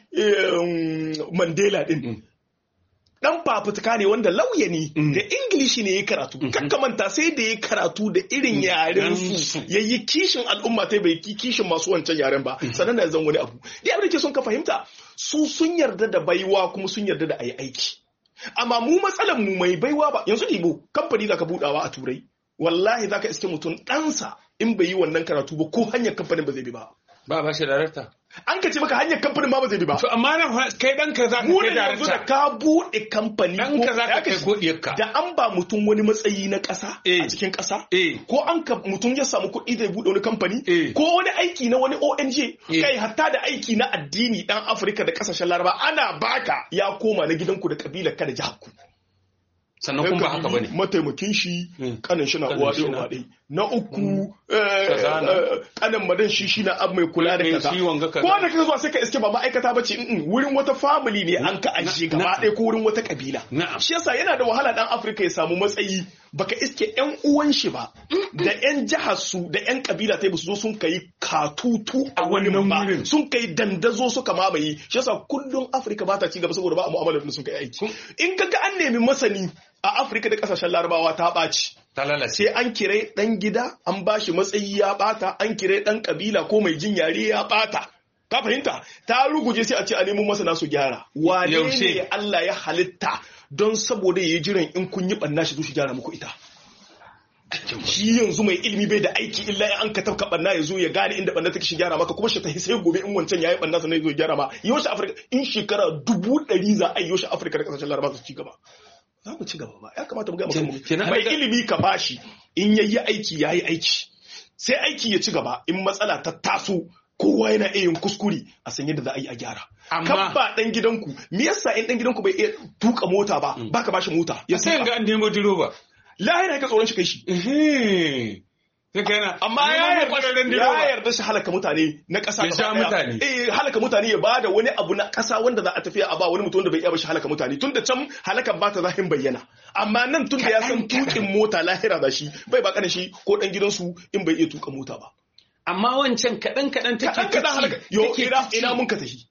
Mandela din dan fafutuka ne wanda lauya ne da Ingilishi ne ya karatu kakkamanta sai da ya karatu da irin yaren su yayi kishin al'umma ta bai kishin masu wancan yaren ba sannan da zan wani abu da abin da ke son ka fahimta su sun yarda da baiwa kuma sun yarda da ayi aiki amma mu matsalan mu mai baiwa ba yanzu dibo kamfani zaka budawa a turai wallahi zaka iske mutum ɗansa in bai yi wannan karatu ba ko hanyar kamfanin ba zai bi ba. Ba shi darakta. An ka ce maka hanyar kamfanin ma ba zai bi ba. To amma na kai ɗanka za ka kai darakta. Mu da ka buɗe kamfani ɗanka za ka kai ko ɗiyarka. Da an ba mutum wani matsayi na ƙasa a cikin ƙasa. Ko an ka mutum ya samu kuɗi zai buɗe wani kamfani. Ko wani aiki na wani ONG. Kai hatta da aiki na addini ɗan Afirka da ƙasashen Laraba ana baka ya koma na gidanku da ƙabilar ka da jihar ku. Sannan kuma ba haka bane. Mataimakin shi kanin shi na uwa ɗaya uwa ɗaya. Na uku kanin madan shi na abu mai kula da kaza. Ko da kaga zuwa sai ka iske ba ma'aikata ba ce wurin wata family ne an ka ajiye gaba ɗaya ko wurin wata kabila. Shi yasa yana da wahala dan Afirka ya samu matsayi baka iske ƴan uwan shi ba da ƴan jihar su da ƴan kabila ta su zo sun kai katutu a wannan wurin sun kai dandazo suka mamaye. Shi yasa kullum Afirka ba ta ci gaba saboda ba a mu'amalar da sun kai aiki. In kaga an nemi masani a Afirka da kasashen Larabawa ta ɓaci. Sai an kire ɗan gida an ba shi matsayi ya ɓata, an kire ɗan ƙabila ko mai jin yare ya ɓata. Ka fahimta? Ta ruguje sai a ce a nemo masana su gyara. Wane ne Allah ya halitta don saboda ya yi jiran in kun yi ɓanna shi zo shi gyara muku ita. Shi yanzu mai ilimi bai da aiki illa an ka tafka ɓanna ya zo ya gane inda ɓanna take shi gyara maka kuma shi ta sai gobe in wancan ya yi ɓanna sannan ya zo ya gyara ma. Yaushe Afirka in shekara 100 za a yi yaushe Afirka da ƙasashen Laraba su ci gaba. Za mu ci gaba ba ya kamata mu ga maka mai ilimi ka bashi in yayi aiki yayi aiki sai aiki ya ci gaba in matsala ta taso kowa yana iya yin kuskure a san yadda za a yi a gyara kan ba dan gidanku me yasa in dan gidanku bai iya tuka mota ba baka bashi mota ya sai ga an nemo direba lahira ka tsoron shi kai shi amma ya yarda shi halaka mutane na ƙasa halaka mutane ya bada wani abu na ƙasa wanda za a tafiya a ba wani mutum wanda bai iya ba shi halaka mutane tun da can halakan ba ta zahin bayyana amma nan tun da ya san tukin mota lahira da shi bai baka da shi ko dan gidansu in bai iya tuka mota ba amma wancan kaɗan take halaka yo ina mun ka tafi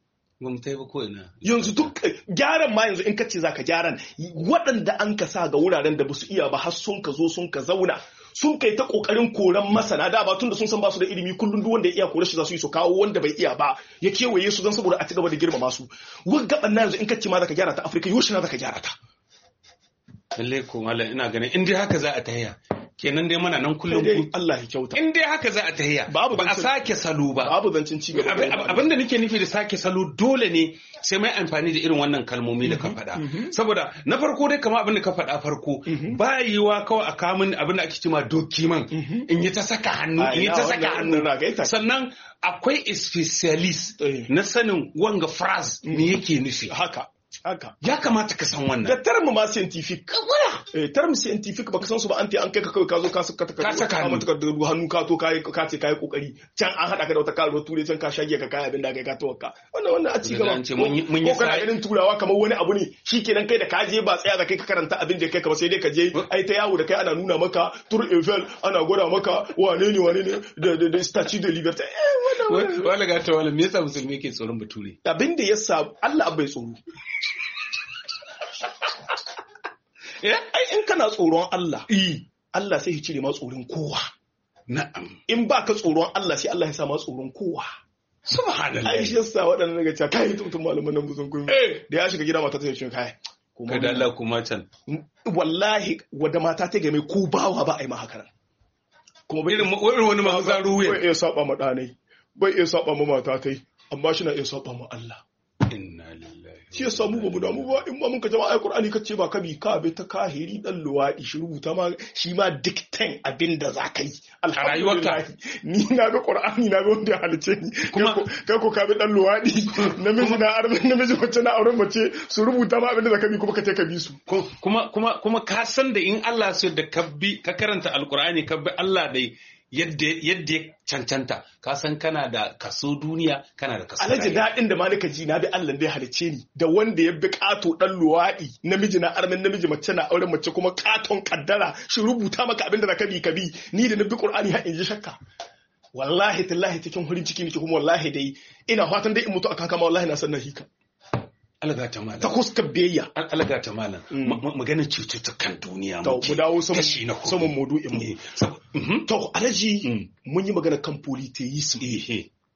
yanzu duk gyaran ma yanzu in ka ce za ka gyaran waɗanda an ka sa ga wuraren da ba su iya ba har sun ka zo sun ka zauna sun kai ta kokarin koran masana da ba tunda sun san ba su da ilimi kullun duk wanda ya iya kore shi za su yi su kawo wanda bai iya ba ya kewaye su don saboda a ci gaba da girmama su waggaban na yanzu in ka ce ma za ka gyara ta Afirka yoshi na za ka gyara ta lalle ko mallam ina ganin in dai haka za a tahiya kenan dai mana nan kullum Allah ya kyauta in dai haka za a tahiya ba a sake salo ba babu zancin ci gaba abinda nake nufi da sake salo dole ne sai mai amfani da irin wannan kalmomi da ka faɗa saboda na farko dai kamar abin da ka faɗa farko ba yiwa kawai a kamun abin da ake cewa dokiman in yi ta saka hannu sannan akwai specialist na sanin wanga phrase me yake nufi haka ya kamata ka san wannan da term ma scientific term scientific baka san su ba an an kai ka kawai ka zo ka saka hannu ka to ka ce kai kokari can an hada ka da wata karuwar ture can ka shage ka kai abin da kai ka tawakka wannan a ci gaba ko kana ganin turawa kamar wani abu ne shikenan kai da ka je ba tsaya da kai ka karanta abin da kai ka ba sai dai ka je ai ta yawo da kai ana nuna maka Tour Eiffel ana gwada maka wane ne da Statue de Liberté wala ga ta wala me yasa musulmi yake tsoron bature abin da yasa Allah bai tsoro ai in kana tsoron Allah Allah sai ya cire ma tsoron kowa na'am in baka tsoron Allah sai Allah ya sa ma tsoron kowa subhanallah ai shi yasa waɗannan daga cewa kai mutum malaman nan buzun kun da ya shiga gida mata ta ce kai kada Allah kuma can wallahi wanda mata ta game ko bawa ba ai ma haka kuma irin wani mazaru bai iya saba ma danai bai iya saba ma mata tai amma shi na iya saba ma Allah inna lillahi shi yasa mu ba mu damu ba in ma mun ka jama'a Qur'ani kace ba kabi ka bi ta kahiri dan luwadi shi rubuta ma shi ma diktan abinda zaka yi alhamdulillah ni na ga Qur'ani na ga wanda halice ni kai ko ka bi dan luwadi namiji na arme namiji mace na auren mace su rubuta ma abinda zaka bi kuma ka bi su kuma ka san da in Allah so da ka karanta alqur'ani ka bi Allah dai yadda ya cancanta ka san kana da kaso duniya kana da kaso alhaji daɗin da malika ji na bi Allah da ya halice ni da wanda ya bi ƙato ɗan luwaɗi namiji na armin namiji mace na auren mace kuma ƙaton kaddara shi rubuta maka abin da za ka bi ni da na bi ƙur'ani har in ji shakka wallahi tallahi cikin hurin ciki nake kuma wallahi dai ina fatan dai in mutu aka kama wallahi na san na hika alaga ta malam ta kuskar biyayya alaga ta malam maganar cututtukan duniya mu dawo saman maudu'in mu to alaji mun yi magana kan polytheism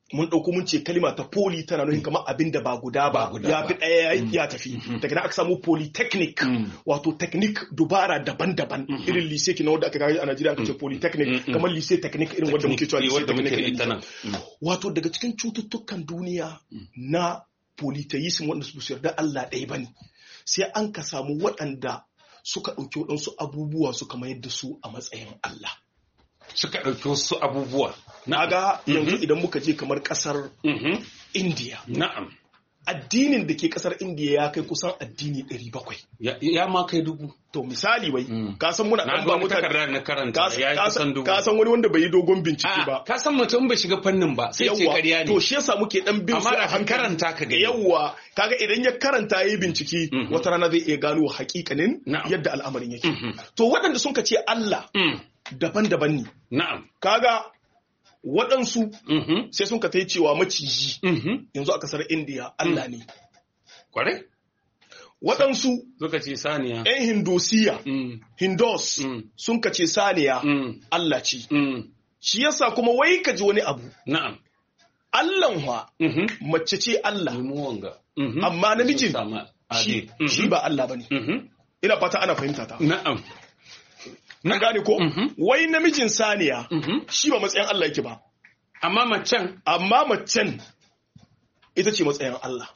mun ɗauko mun ce kalima ta poly tana nufin kamar abin da ba guda ba ya fi ɗaya ya tafi daga nan aka samu polytechnic wato technique dubara daban-daban irin lycée kina wanda aka gaya a Najeriya aka ce polytechnic kamar lycée technique irin wanda muke cewa lycée technique wato daga cikin cututtukan duniya na polytheism wanda su yarda Allah ɗaya bane sai an ka samu waɗanda suka ɗauki waɗansu abubuwa suka mayar da su a matsayin Allah suka ɗauki wasu abubuwa. Na ga yanzu idan muka je kamar ƙasar India. Na'am. Addinin da ke ƙasar India ya kai kusan addini 700. Ya ma kai 1000. To misali wai, ka san muna ɗan ba mutane na karanta ya yi kusan 1000. Ka san wani wanda bai yi dogon bincike ba. Ka san mutum bai shiga fannin ba sai ce ƙarya ne. To shi yasa muke ɗan bin su a hankali. Karanta ka gani. Yawwa, kaga idan ya karanta ya yi bincike wata rana zai iya gano hakikanin yadda al'amarin yake. To waɗanda sun ka ce Allah daban-daban ne. Na'am. Kaga waɗansu sai sun ka ta yi cewa maciji yanzu a ƙasar Indiya Allah ne. Kware? Waɗansu suka ce saniya. ‘yan Hindosiya, Hindos sun ka ce saniya Allah ce. Shi yasa kuma wai ka ji wani abu. Na'am. Allahnwa mace ce Allah. Amma namijin shi ba Allah ba ne. Ina fata ana fahimta ta. Na'am. Na gane ko? Wai namijin saniya shi ba matsayin Allah yake ba. Amma macen ita ce matsayin Allah.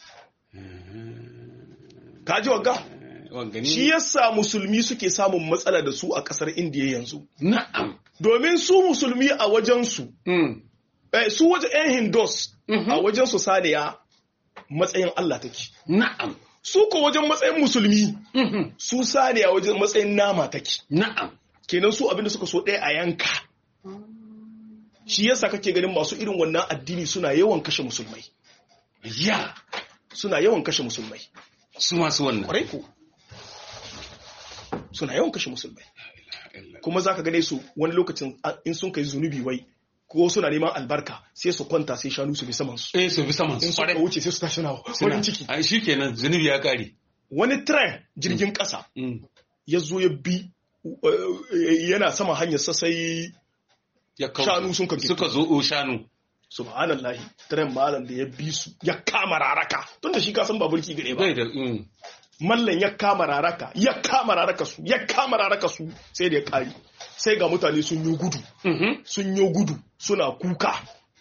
Ka ji wagga? Shi yasa musulmi suke samun matsala da su a ƙasar Indiya yanzu. Na'am. Domin su musulmi a wajensu, su wajen 'yan Hindus a wajensu saniya matsayin Allah take. Na'am. Su ko wajen matsayin musulmi, su saniya wajen matsayin nama take. Na'am. Kenan su abinda suka so ɗaya a yanka. Shi yasa kake ganin masu irin wannan addini suna yawan kashe musulmai. Ya. Suna yawan kashe musulmai. Su masu wannan. Ƙwarai ko. Suna yawan kashe musulmai. Kuma za ka gane su wani lokacin in sun kai zunubi wai ko suna neman albarka sai su kwanta sai shanu su bi saman su. Su bi saman su. In suka wuce sai su tashi na farin ciki. Shi kenan zunubi ya kare. Wani tren jirgin ƙasa ya zo ya bi yana sama hanyar sai shanu sun kanke. Suka zo shanu. Subhanallahi tren malam da ya bi su ya kama raraka tunda shi ka san ba burki gare ba. Mallan ya kama raraka su sai da ya kari sai ga mutane sun yi gudu suna kuka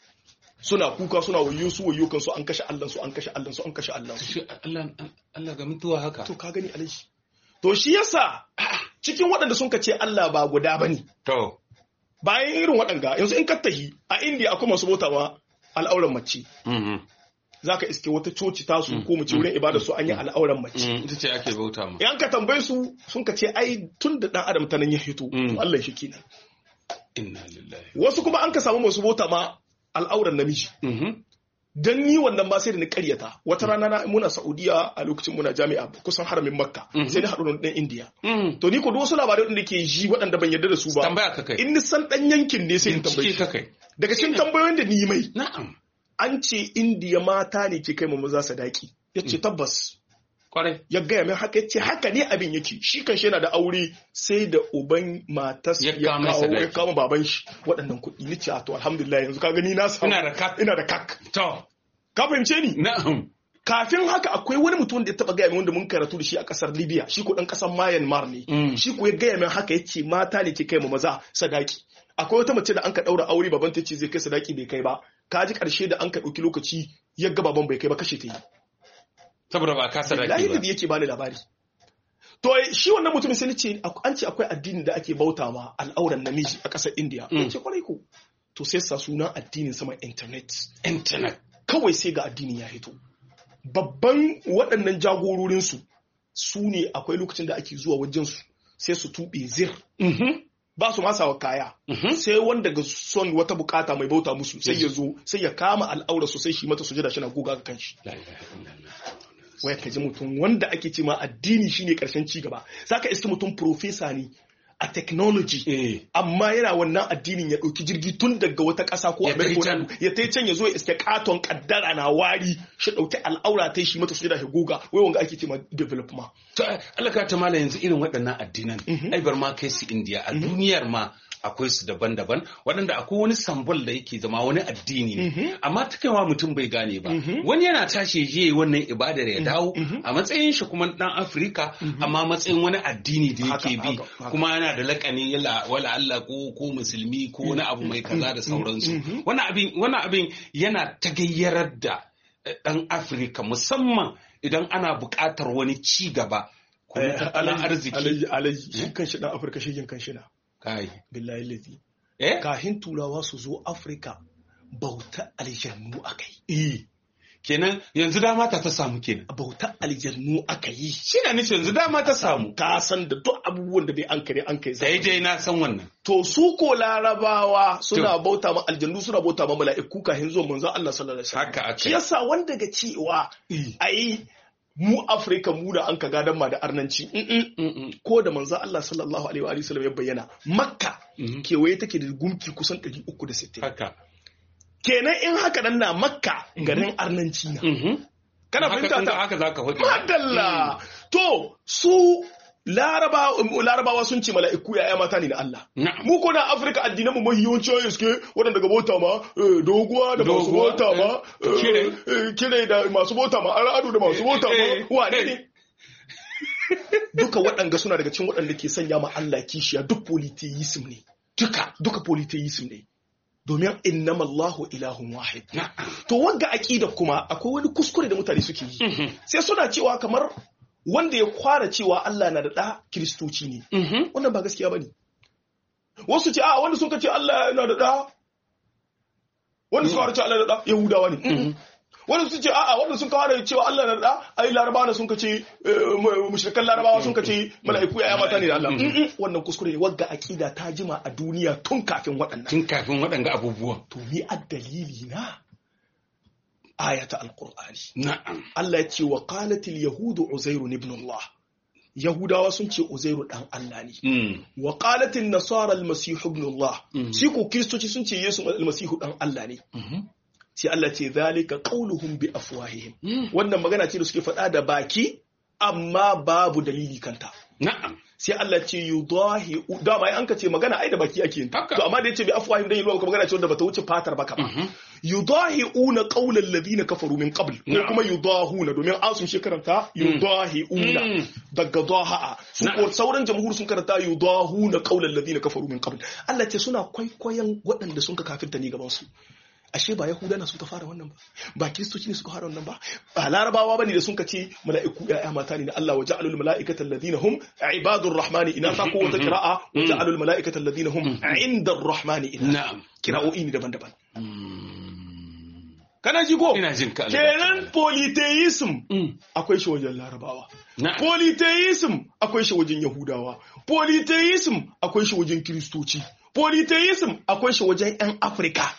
suna wayo kansu an kashe allansu Allah ga mutuwa haka to ka gani alaji to shi yasa cikin waɗanda sun ka ce Allah ba guda bane to bayan irin waɗanga yanzu in ka tahi a India akwai masu bautawa al'auran mace za ka iske wata coci tasu ko mu ce wurin ibada su an yi al'auran mace. Ita ce ake bauta ma. Yan ka tambaye su sun ka ce ai tun da ɗan adam ta nan ya hito Allah shi kenan. Inna lillahi. Wasu kuma an ka samu masu bauta ma al'auran namiji. Dan ni wannan ba sai da ni ƙaryata. Wata rana muna Saudiya a lokacin muna jami'a kusan haramin Makka sai ni haɗu da ɗan Indiya. To ni ko duk wasu labarai da ke ji waɗanda ban yarda da su ba. Tambaya ka kai. In ni san ɗan yankin ne sai in tambaye shi. Daga cikin tambayoyin da ni mai. Na'am. An ce Indiya mata ne ke kai maza sadaki. Ya ce tabbas. Kwarai. Ya gaya min haka ya ce haka ne abin yake. Shi kan shi yana da aure sai da uban matas ya kawo baban shi waɗannan kuɗi. Ni ce to alhamdulillah yanzu ka gani na samu. Ina da kak. To. Ka fahimce ni? Na'am. Kafin haka akwai wani mutum da ya taɓa gaya min wanda mun karatu da shi a ƙasar Libya. Shi ko ɗan ƙasar Myanmar ne. Shi ko ya gaya min haka ya ce mata ne ke kai maza sadaki. Akwai wata mace da an ka ɗaura aure baban ta ce zai kai sadaki bai kai ba. Ka ji ƙarshe da an ka ɗauki lokaci ya ga baban bai kai ba kashe ta yi. Saboda ba ka sadaki ba. Lahi da yake bani labari. To shi wannan mutumin sai ce an ce akwai addinin da ake bauta ma al'auran namiji a ƙasar India. Ya ce kwarai ko. To sai sa sunan addinin sama internet. Kawai sai ga addinin ya hito. Babban waɗannan jagororinsu su ne akwai lokacin da ake zuwa wajensu sai su tuɓe zir. Ba su masawa kaya sai wanda ga son wata bukata mai bauta musu sai ya zo sai ya kama al'aura sosai shi mata sujada shi na goga ga kanshi wai ka ji mutum wanda ake ce ma addini shine karshen ci gaba zaka iska mutum professor ne a technology amma yana wannan addinin ya dauki jirgi tun daga wata ƙasa ko America ya tai can ya zo ya iske katon kaddara na wari shi dauki al'aura tai shi mata sujada shi goga wai wanga ake ce ma development to Allah ka ta mala yanzu irin waɗannan addinan ai bar ma kai su India a duniyar ma akwai su daban-daban waɗanda akwai wani sambol da yake zama wani addini ne amma takaiwa mutum bai gane ba wani yana tashi je wannan ibadar ya dawo a matsayin shi kuma dan Afirka amma matsayin wani addini da yake bi kuma yana da lakani wala Allah ko musulmi ko wani abu mai kaza da sauransu wannan abin yana tagayyarar da dan Afirka musamman idan ana buƙatar wani ci gaba ko tattalin arziki alaji kan shi dan Afirka shi kan shi na kai billahi lazi kahin turawa su zo Afirka bauta aljannu akai kenan yanzu dama ta samu kenan bauta aljannu aka yi shi na nufi yanzu dama ta samu ka san da duk abubuwan da dai an kai dai na san wannan to su ko larabawa suna bauta ma aljannu suna bauta ma mala'iku kahin zuwa manzon Allah sallallahu alaihi wasallam haka aka shi yasa wanda ga cewa ai mu Afirka mu da an ka gadan ma da arnanci ko da manzon Allah sallallahu alaihi wa sallam ya bayyana Makka kewaye take da gumki kusan 360 haka kenan in haka nan na Makka garin arnanci na kana fahimta ta haka zaka faɗi madalla to su larabawa sun ce mala'iku ya'ya mata ne na Allah mu ko na Afirka addinan mu mahiyawanci ya suke waɗanda ga bauta ma doguwa da masu bauta ma kire da masu bauta ma al'adu da masu bauta ma wane ne duka waɗanda suna daga cikin waɗanda ke sanya ma Allah kishiya duk polytheism ne duka polytheism ne domin innama Allahu ilahun wahid to wanga aqida kuma akwai wani kuskure da mutane suke yi sai suna cewa kamar wanda ya kwara cewa Allah na da ɗa kiristoci ne wannan ba gaskiya bane wasu ce a wanda sun ce Allah na da ɗa wanda suka ce Allah na da ɗa yahudawa ne wanda sun ce a'a wanda sun kawo cewa Allah na da ɗa ai larabawa sun ce mushrikan larabawa sun ce mala'iku ya mata ne da Allah wannan kuskure ne wagga aqida ta jima a duniya tun kafin waɗanga abubuwan to ni addalili na ayata alqur'ani na'am Allah ya ce wa qalatil yahudu uzairu ibn Allah yahudawa sun ce uzairu dan Allah ne wa qalatil nasara almasih ibn Allah shi ko kristoci sun ce yesu almasih dan Allah ne sai Allah ce zalika qauluhum bi afwahihim wannan magana ce da suke faɗa da baki amma babu dalili kanta na'am sai Allah ce yudahi da bai an ka ce magana ai da baki ake yin to amma da yace bi afwahihim dan yulwa magana ce wanda bata wuce fatar baka ba yudahiuna qawla alladhina kafaru min qabl ko kuma yudahuna domin asun shi karanta yudahiuna daga dahaa su ko sauran jamhur sun karanta yudahuna qawla alladhina kafaru min qabl Allah ce suna kwaikwayon waɗanda sun ka kafirta ne gaban su ashe ba yahuda na su ta fara wannan ba kristoci ne suka fara wannan ba larabawa bane da sun kace mala'iku ya'ya mata ne da Allah wa ja'alul mala'ikata alladhina hum ibadur rahmani ina ta ko wata qira'a wa ja'alul mala'ikata alladhina hum 'inda ar-rahmani ina qira'o'i ne daban-daban kana ji ko ina jin ka kenan polytheism akwai shi wajen larabawa polytheism akwai shi wajen yahudawa polytheism akwai shi wajen kristoci polytheism akwai shi wajen yan Afirka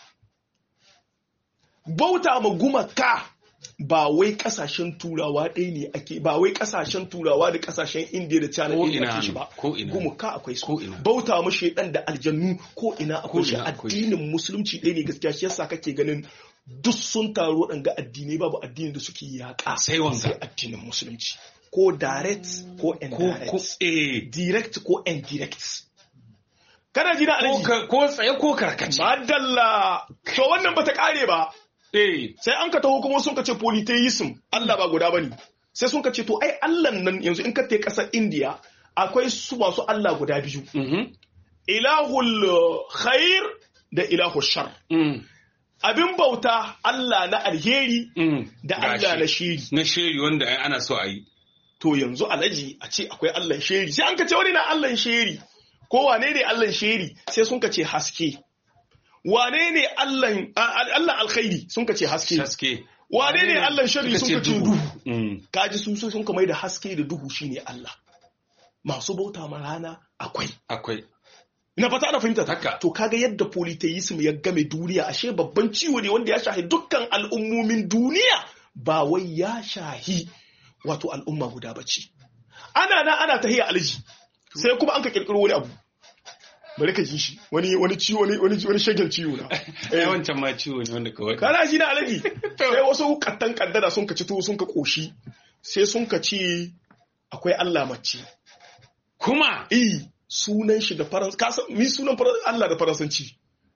bauta ma gumaka ba wai kasashen turawa ɗaya ne ake ba wai kasashen turawa da kasashen indiya da china ne ake shi ba gumaka akwai su bauta ma shedan da aljannu ko ina akwai shi addinin musulunci ɗaya ne gaskiya shi yasa kake ganin duk sun taro ga addinai babu addinin da suke yaƙa sai addinin musulunci ko direct ko indirect direct ko indirect kana jina alaji ko tsaye ko karkace madalla to wannan bata kare ba sai an ka taho kuma sun ka ce polytheism Allah ba guda bane sai sun ka ce to ai Allah nan yanzu in ka tai kasar India akwai su masu Allah guda biyu ilahul khair da ilahul shar abin bauta Allah na alheri da Allah na shiri wanda ana so a yi to yanzu alaji a ce akwai Allah shiri sai an ka ce wani na Allah shiri ko wane ne Allah shiri sai sun ka ce haske wane ne Allah alkhairi sun ka ce haske wane ne Allah shari sun ka ce duhu kaji su sun ka mai da haske da duhu shine Allah masu bauta ma rana akwai ina fata ana fahimta to kaga yadda polytheism ya game duniya ashe babban ciwo ne wanda ya shahi dukkan al'ummomin duniya ba wai ya shahi wato al'umma guda bace ana tahiya alji sai kuma an ka kirkiro wani abu bari ka ji shi wani ciwo ne wani shagel ciwo na wancan ma ciwo ne wanda kawai kana shi na alaji sai wasu kattan kaddara sun ka ci to sun ka koshi sai sun ka ci akwai Allah mace kuma sunan shi da faransa kasan mi sunan Allah da faransanci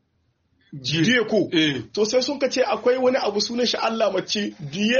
Dieu ko to sai sun kace akwai wani abu sunan shi Allah mace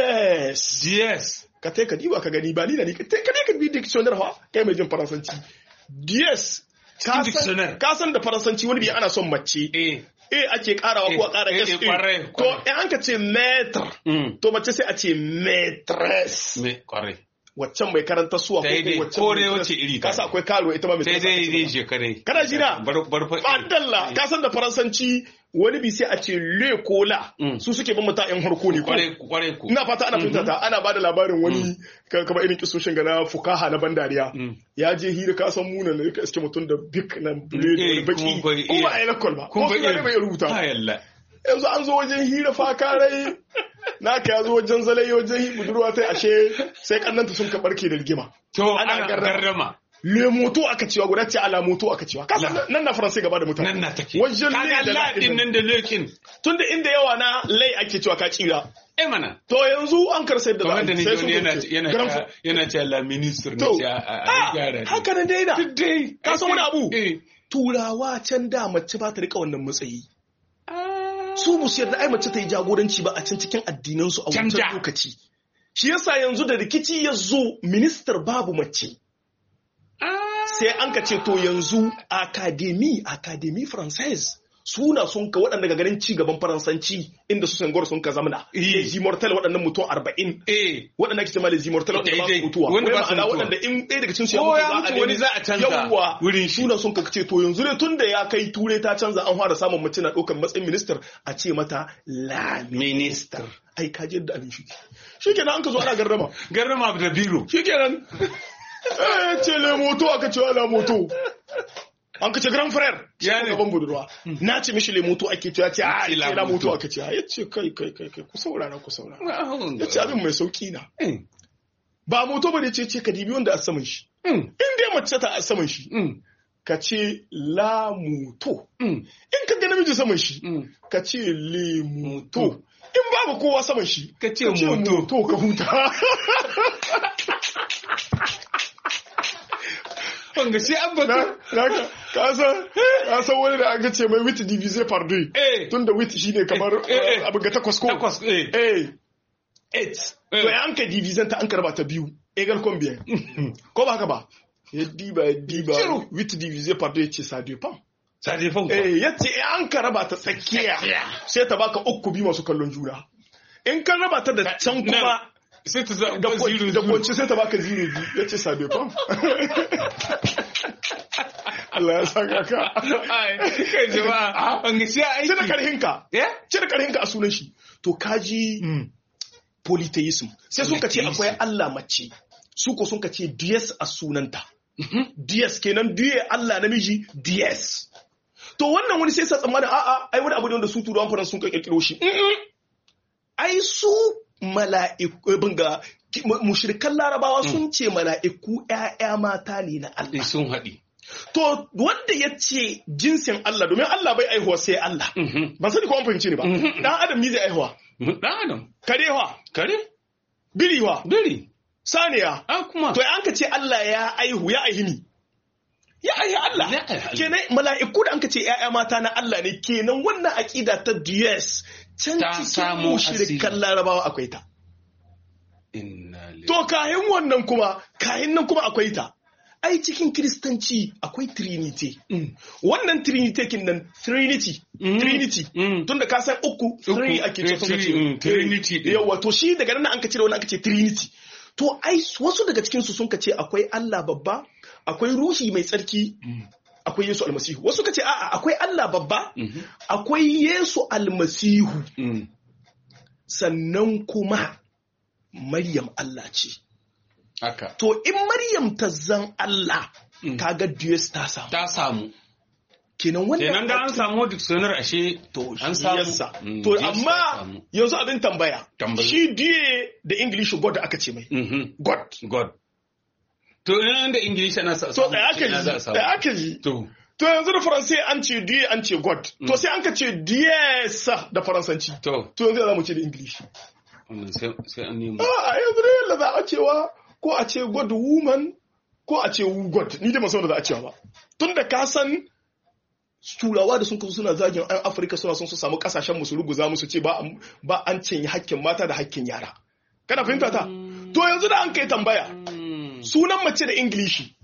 Dies ka tai ka diba ka gani ba ni da ni ka tai ka bi dictionary ha kai mai jin faransanci Dies ka san da faransanci wani bi ana son mace ake karawa ko a kara s to in an ka ce maître to mace sai a ce maîtresse waccan mai karanta suwa ko wacce iri kasa akwai karo ita ma mai sai dai shekare kana jina bandalla ka san da faransanci wani bi sai a ce le kola su suke bin mata yan harko ne kware ku ina fata ana fahimta ta ana bada labarin wani kamar irin kisoshin ga na fukaha na bandariya ya je hira ka san muna ne ka iske mutum da bik na blade baki ko ba ai lakol ba ko kuma bai rubuta yanzu an zo wajen hira fakarai naka ya zo wajen zalai wajen budurwa sai ashe sai kannanta sun ka barke da rigima to ana garrama le moto aka cewa guda ce ala moto aka cewa kasa nan na faransai gaba da mutane nan na take wajen le da ladin nan da lekin tunda inda yawa na lai ake cewa ka tsira mana to yanzu an karsai da sai su yana ce la minister ne ce haka nan dai da ka san wani abu turawa can da mace ba ta rika wannan matsayi su musu yarda ai mace ta yi jagoranci ba a can cikin addinansu a wancan lokaci shi yasa yanzu da rikici ya zo ministar babu mace sai an ka ce to yanzu académie française suna sun ka waɗanda ga ganin cigaban faransanci inda su sangor sun ka zamana les immortels waɗannan mutum 40 waɗanda ke ce ma les immortels waɗanda ba su mutuwa waɗanda in ɗaya daga cikin su ya mutu wani za a canza wurin suna sun ka ce to yanzu ne tun da ya kai ture ta canza an fara samun mace na ɗaukar matsayin minister a ce mata la minister ai ka je da abin shi kenan an ka zo ana garrama da biro shi kenan ce le moto aka ce la moto an kace grand frère ya ne gaban budurwa na ce mishi le moto ake cewa ce a ce la moto aka ce ya ce kai ku saurara ya ce abin mai sauki na ba moto ba da ce ka dibi wanda a saman shi in dai mace ta a saman shi ka ce la moto in ka ga namiji saman shi ka ce le moto in babu kowa saman shi ka ce moto ka huta wanga sai an baka ka san wani da aka ce mai wit divisé par deux tunda wit shine kamar abin ga takwas ko to ya an ka division ta an karba ta biyu egal combien ko ba haka ba ya diba wit divisé par deux ce ça dépend yace an ka raba ta tsakiya sai ta baka uku bi masu kallon juna in kan raba ta da can kuma sai ta da kwanci sai ta baka zero biyu ya ce sabe fa Allah ya saka ka kai jama'a an ga shi aiki sai da karhinka a sunan shi to kaji polytheism sai sun kace akwai Allah mace su ko sun kace Dies a sunanta Dies kenan Dieu Allah namiji Dies to wannan wani sai sa tsammanin a'a ai wani abu ne wanda su turawan faransa sun kirkiro shi ai su mala'iku binga mushrikan larabawa sun ce mala'iku ƴaƴa mata ne na Allah sun haɗi to wanda ya ce jinsin Allah domin Allah bai aihuwa sai Allah ban sani ko an fahimci ne ba dan adam ni zai aihuwa dan adam kare biri saniya kuma to an ka ce Allah ya aihu ya aihini ya aihi Allah kenan mala'iku da an ka ce ƴaƴa mata na Allah ne kenan wannan aqida ta Dies can cikin mushrikan larabawa akwai ta to kayan wannan kuma nan kuma akwai ta ai cikin kiristanci akwai trinity wannan trinity kin nan trinity tunda ka san uku three ake ce trinity yawa to shi daga nan an ka cire wannan aka ce trinity to ai wasu daga cikin su sun ka ce akwai Allah babba akwai ruhi mai tsarki akwai Yesu almasihu wasu ka ce a'a akwai Allah babba akwai Yesu almasihu sannan kuma Maryam Allah ce haka to in Maryam ta zan Allah kaga Dios ta samu kenan wannan da an samu dictionary ashe to an samu to amma yanzu abin tambaya shi die da English God aka ce mai God to in da English ana sa to da aka yi to yanzu da Faransai an ce die an ce God to sai an ka ce dies da Faransanci to yanzu za mu ce da English wannan sai an nemo yanzu ne yalla za a cewa ko a ce God woman ko a ce God ni da maso da za a cewa ba tunda ka san turawa da sun kasu suna zagin an Afirka suna son su samu kasashen musu ruguza musu ce ba an cinye hakkin mata da hakkin yara kana fahimta ta to yanzu da an kai tambaya sunan mace da Ingilishi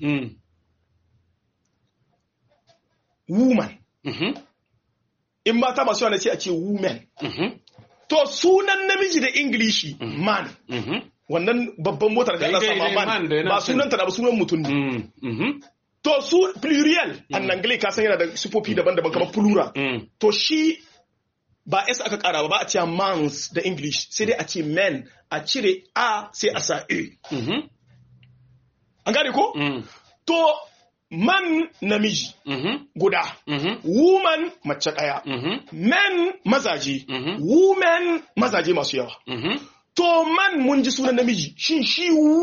woman in mata masu yana ce a ce woman to sunan namiji da Ingilishi man wannan babban motar da Allah sama man ba sunanta da ba sunan mutum ne to su plurial an angle ka san yana da sifofi daban-daban kamar plural to shi ba s aka kara ba a ce mans da English sai dai a ce men a cire a sai a sa a an gane ko to man namiji guda woman mace daya men mazaje women mazaje masu yawa to man mun ji sunan namiji shin shi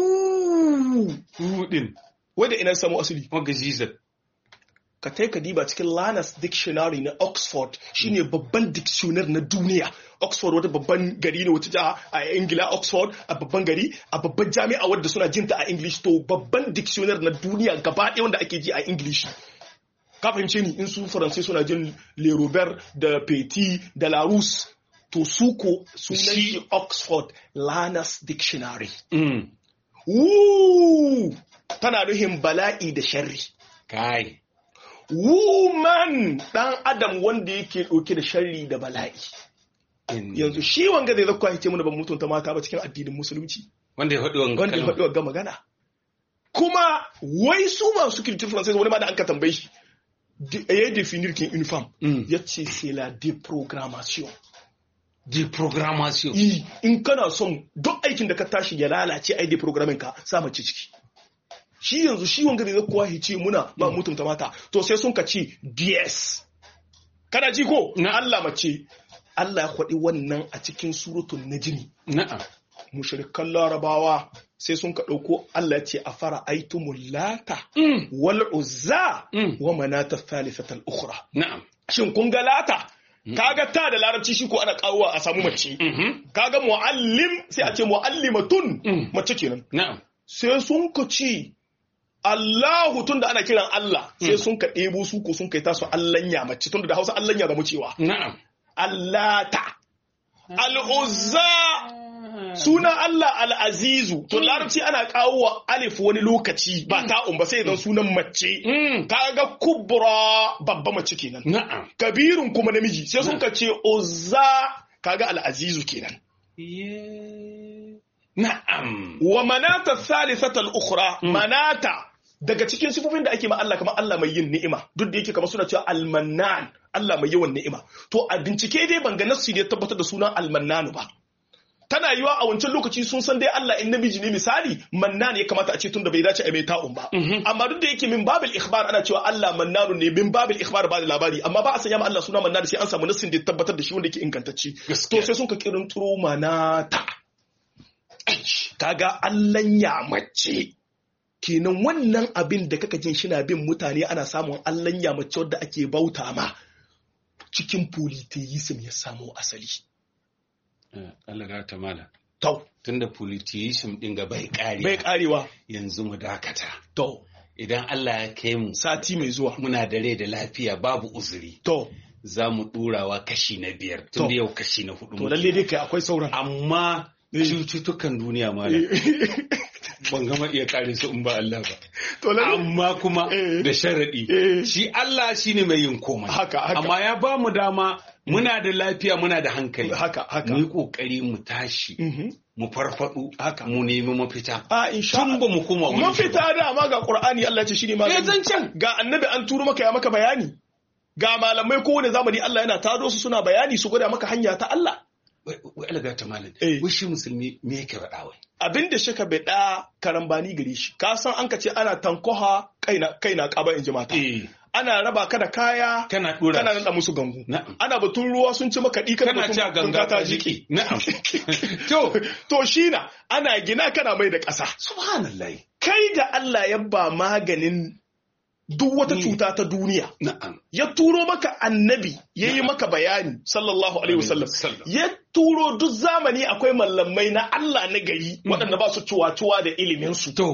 din wadda ina samu asali wanga zizar ka tai ka diba cikin Lanas Dictionary na Oxford shine babban dictionary na duniya. Oxford wata babban gari ne wata jiha a Ingila, Oxford a babban gari a babban jami'a wadda suna jinta a English, to babban dictionary na duniya gaba ɗaya wanda ake ji a English. Ka fahimce ni in su Faransai suna jin Le Robert da Petit da Larousse to su ko sunan shi Oxford Lanas Dictionary. Tana nuhin bala'i da sharri. Kai. Woman dan Adam wanda yake ɗauke da sharri da bala'i. Yanzu shi wanga zai zakwa ya ce mana ban mutunta mata ba cikin addinin musulunci. Wanda ya faɗi wanga wanda ya faɗi wanga magana. Kuma wai su masu culture française wani ma da an ka tambaye shi. Ya définir kin une femme. Ya ce c'est la déprogrammation. Deprogrammation. In kana son duk aikin da ka tashi ya lalace ai deprogramming ka sa mace ciki. Shi yanzu shi wanga zai kuwa hice muna ba mutunta mata to sai sun ka ci DS. Kana ji ko na Allah mace Allah ya kwadi wannan a cikin suratul najm. Na'am. Mushrikan larabawa sai sun ka dauko Allah ya ce afara aitumul lata wal uzza wa manata thalithatal ukhra. Na'am. Shin kun ga lata kaga ta da larabci shi ko ana kawowa a samu mace kaga muallim sai a ce muallimatun mace kenan na'am sai sun ka ci Allahu tunda ana kiran Allah sai sun ka ɗebo su ko sun kai tasu Allanya mace tunda da Hausa Allanya ga mu cewa na'am Allata al-Uzza suna Allah al-Azizu to larabci ana kawo alif wani lokaci ba ta'un ba sai dan sunan mace kaga kubra babba mace kenan na'am kabirun kuma namiji sai sun ka ce Uzza kaga al-Azizu kenan na'am wa manata thalithata al-ukhra manata daga cikin sifofin da ake ma Allah kamar Allah mai yin ni'ima duk da yake kamar suna cewa al-mannan Allah mai yawan ni'ima to a bincike dai ban ga nassi da ya tabbatar da sunan al-mannan ba tana yiwa a wancan lokaci sun san dai Allah in namiji ne misali mannan ya kamata a ce tun da bai dace a mai ta'un ba amma duk da yake min babil ikhbar ana cewa Allah mannanu ne min babil ikhbar ba da labari amma ba a sanya ma Allah suna mannan sai an samu nassin da ya tabbatar da shi wanda yake ingantacce to sai sun ka kirin turo manata kaga Allahn ya mace kenan wannan abin da kaka jin shi na bin mutane ana samun Allahn ya mace wadda ake bauta ma cikin polytheism ya samu asali Allah ga ta mala to tunda polytheism din ga bai karewa yanzu mu dakata to idan Allah ya kai mu sati mai zuwa muna da rai da lafiya babu uzuri to za mu durawa kashi na 5 tunda yau kashi na 4 to lalle dai kai akwai sauran amma cututtukan duniya mala ban gama iya kare su in ba Allah ba amma kuma da sharadi shi Allah shine mai yin komai amma ya ba mu dama muna da lafiya muna da hankali mu yi kokari mu tashi mu farfado mu nemi mafita tun ba mu koma wani mafita da ma ga Qur'ani Allah ya ce shine magani ga annabi an turo maka ya maka bayani ga malamai kowane zamani Allah yana tado su suna bayani su gwada maka hanya ta Allah wai alaga ta malam wai shi musulmi me yake faɗa wai abinda shi ka bada karambani gare shi ka san an ka ce ana tankoha kaina kaba in ji mata ana raba ka da kaya kana nada musu gangu ana batun ruwa sun ci maka kana ci ganga ta jiki na'am to shi na ana gina kana mai da ƙasa subhanallahi kai da Allah ya ba maganin duk wata cuta ta duniya ya turo maka annabi ya yi maka bayani sallallahu alaihi wasallam ya turo duk zamani akwai mallamai na Allah na gari waɗanda ba su cuwa-cuwa da iliminsu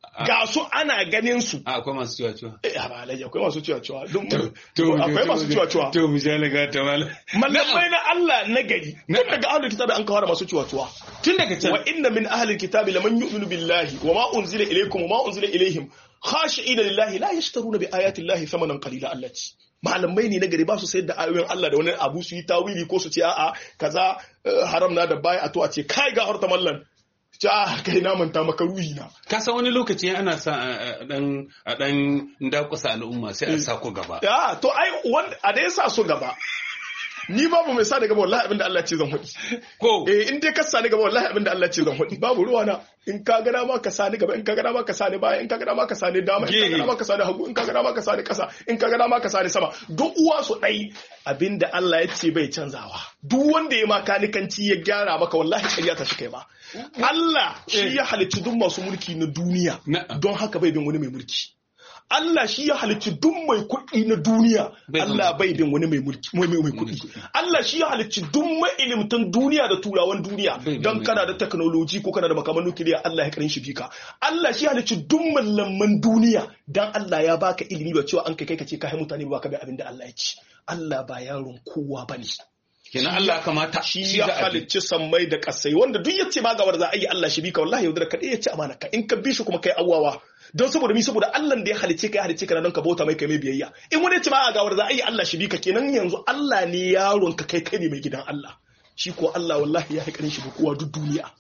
ga su ana ganin su akwai masu ciwa-ciwa ba alaji akwai masu ciwa-ciwa akwai masu ciwa-ciwa to misali ga ta malamai na Allah na gari tun daga ahlul kitabi an kawar masu ciwa-ciwa tun daga can wa inna min ahlil kitabi laman yu'minu billahi wa ma unzila ilaykum wa ma unzila ilayhim khashi'ina lillahi la yashtaruna bi ayati llahi thamanan qalila allati malamai ne na gari ba su sayar da ayoyin Allah da wani abu su yi tawili ko su ce a'a kaza haram na da baya a to a ce kai ga horta mallan kai na manta maka ruhi na ka san wani lokaci ana sa a dan dakusa al'umma sai a sa ku gaba to ai wanda a da yasa su gaba ni babu mai sa ni gaba wallahi abinda Allah ce zan hudi ko in dai ka sa ni gaba wallahi abinda Allah ce zan hudi babu ruwa na in ka ga dama ka sa ni gaba in ka ga dama ka sa ni baya in ka ga dama ka sa ni dama in ka ga dama ka sa ni hagu in ka ga dama ka sa ni kasa in ka ga dama ka sa ni sama duk uwa su dai abinda Allah ya ce bai canzawa duk wanda ya maka nikanci ya gyara maka wallahi kariya ta shi kai ba Allah shi ya halicci duk masu mulki na duniya don haka bai bin wani mai mulki Allah shi ya halicci duk mai kuɗi na duniya Allah bai bin wani mai mulki mai kuɗi Allah shi ya halicci duk mai ilimtan duniya da turawan duniya don kana da technology ko kana da makaman nukiliya Allah ya karin shi bika Allah shi ya halicci duk mallaman duniya dan Allah ya baka ilimi ba cewa an kai kace kai mutane ba ka bai abin da Allah ya ci Allah ba yaron kowa bane kenan Allah kamata shi ya halicci sammai da kasai wanda duk yace ma gawar za a yi Allah shi bika wallahi yaudar ka dai yace amana ka in ka bi shi kuma kai awwawa don saboda saboda Allah da ya halice ka don ka bauta mai kai mai biyayya in wani ce ma a gawar za a yi Allah shi bika kenan yanzu Allah ne yaron ka kai ne mai gidan Allah shi ko Allah wallahi ya fi karin shi bi kowa duk duniya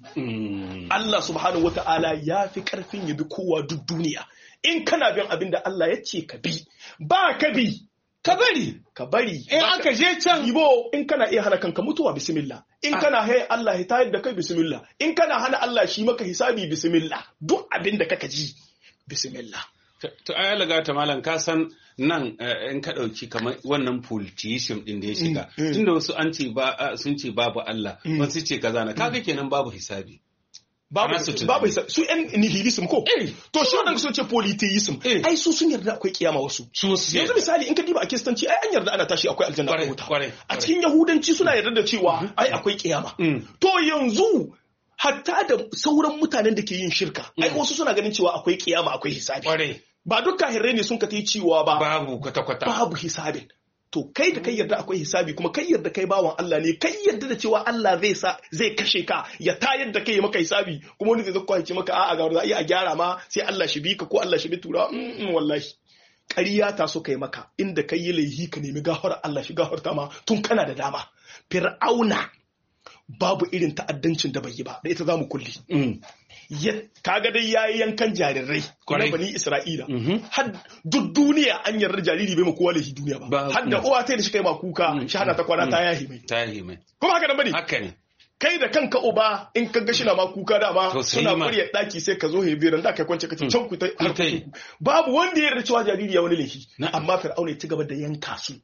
Allah subhanahu wataala ya fi karfin ya bi kowa duk duniya in kana bin abin da Allah ya ce ka bi ba ka bi ka bari in aka je can ibo in kana iya hana kanka mutuwa bismillah in kana hay Allah ya tayar da kai bismillah in kana hana Allah shi maka hisabi bismillah duk abin da kaka ji bismillah to ai laga ta malam ka san nan in ka dauki kamar wannan politician din da ya shiga tunda wasu an ce ba sun ce babu Allah wasu ce kaza na kaga kenan babu hisabi babu su yan nihilism ko to shi wadanda sun ce polytheism ai su sun yarda akwai kiyama wasu yanzu misali in ka diba a kiristanci ai an yarda ana tashi akwai aljanna akwai wuta a cikin yahudanci suna yarda da cewa ai akwai kiyama to yanzu hatta da sauran mutanen da ke yin shirka ai wasu suna ganin cewa akwai kiyama akwai hisabi ba duk kahirai ne sun ka yi cewa ba babu kwata-kwata babu hisabin to kai da kai yarda akwai hisabi kuma kai yarda kai bawan Allah ne kai yarda da cewa Allah zai kashe ka ya tayar da kai maka hisabi kuma wani zai zakwa ya ce maka a'a ga wanda a gyara ma sai Allah shi bi ka ko Allah shi bi tura wallahi ƙarya ta so kai maka inda kai yi laihi ka nemi gafara Allah shi gafarta ma tun kana da dama fir'auna babu irin ta'addancin da bai yi ba da ita zamu kulli kaga dai yayi yankan jarirai na bani Isra'ila har duk duniya an yarda jariri bai ma kowa lahi duniya ba har da uwa ta da shi kai ma kuka shi hana ta kwana ta yahi mai kuma haka nan bane haka ne kai da kanka uba in ka ga shi na ma kuka da ma suna ƙuryar daki sai ka zo hebiran da kai kwance kace can ku ta babu wanda ya yarda cewa jariri ya wani lahi amma Fir'auna ya ci gaba da yanka su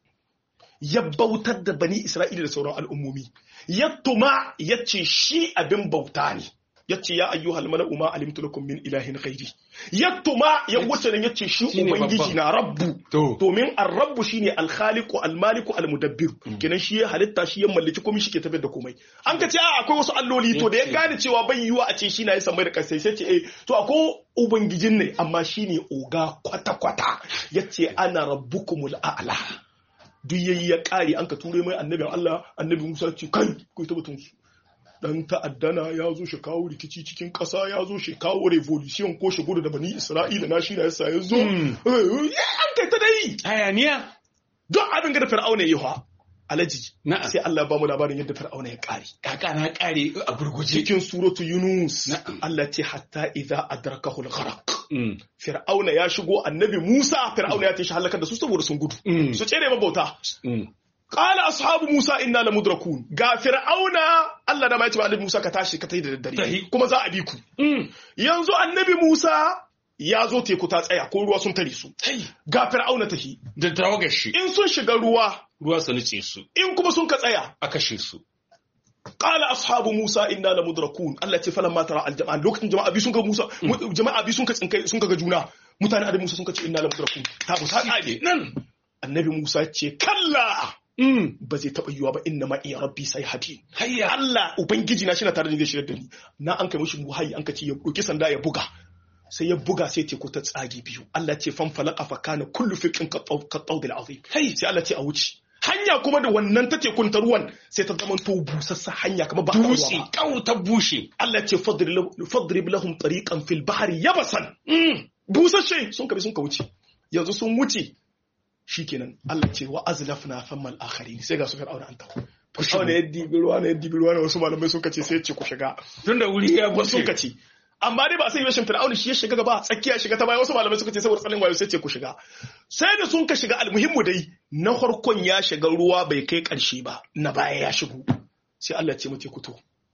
ya bautar da bani Isra'ila da sauran al'ummomi ya tuma ya ce shi abin bauta ne ya ce ya ayyuhal mala'u ma alimtu lakum min ilahin ghairi ya tuma ya wuce nan ya ce shi ubangiji na rabbu domin ar-rabbu shine al-khaliqu al-maliku al-mudabbir kenan shi ya halitta shi ya mallaki komai shi ke tafiyar da komai an ka ce akwai wasu alloli to da ya gane cewa bai yiwa a ce shi na yi samai da kasai sai ce to akwai ubangijin ne amma shine oga kwata ya ce ana rabbukumul a'la duk yayi ya kare an ka ture mai annabin Allah annabi Musa ce kai ku ta batun su dan ta'addana ya zo shi kawo rikici cikin ƙasa ya zo shi kawo revolution ko shi gudu da bani Isra'ila na shi da yasa ya zo an kai ta dai hayaniya don abin ga da Fir'auna yi ha alaji sai Allah ba mu labarin yadda Fir'auna ya kare kaka na kare a burguje cikin suratu Yunus Allah ce hatta idza adrakahu al-gharq Fir'auna ya shigo annabi Musa Fir'auna ya tashi halakar da su saboda sun gudu su tsere mabauta qala ashabu Musa inna lamudrakun ga Fir'auna Allah da mai ce annabi Musa ka tashi ka tayi da daddare kuma za a bi ku yanzu annabi Musa ya zo teku ta tsaya ko ruwa sun tare su ga Fir'auna tahi da tawagar shi in sun shiga ruwa su nice su in kuma sun ka tsaya a kashe su qala ashabu Musa inna lamudrakun Allah ce falamma tara aljama'a lokacin jama'a bi sun ga Musa jama'a bi sun ka tsinkai sun ga juna mutane da Musa sun ka ce inna lamudrakun ta kage nan annabi Musa ce kalla ba zai taɓa yiwa ba inna ma iya rabbi sai hadi Allah ubangiji na shi na tare da zai shirar da ni na an kai mishi muhayi an ka ce ya ɗauki sanda ya buga sai ya buga sai teku ta tsage biyu Allah ce fanfalaqa fa kana kullu fiqin qatawdil azim sai Allah ce a wuce hanya kuma da wannan ta tekun ta ruwan sai ta zama to busassa hanya kamar ba bushe ta bushe Allah ce fadrib lahum tariqan fil bahri yabasan busasshe sun kabi sun ka wuce yanzu sun wuce shikenan Allah ce wa azlafna famal akharin sai ga su fir'auna an taho fir'auna ya dibi ruwa ne wasu malamai sun kace sai ya ce ku shiga tunda wuri ya bushe sun kace amma dai ba sai rashin fir'auna shi ya shiga gaba tsakiya shiga ta baya wasu malamai suka ce saboda tsalin wayo sai ce ku shiga sai da sun ka shiga almuhimmu dai na farkon ya shiga ruwa bai kai karshe ba na baya ya shigo sai Allah ce muke kuto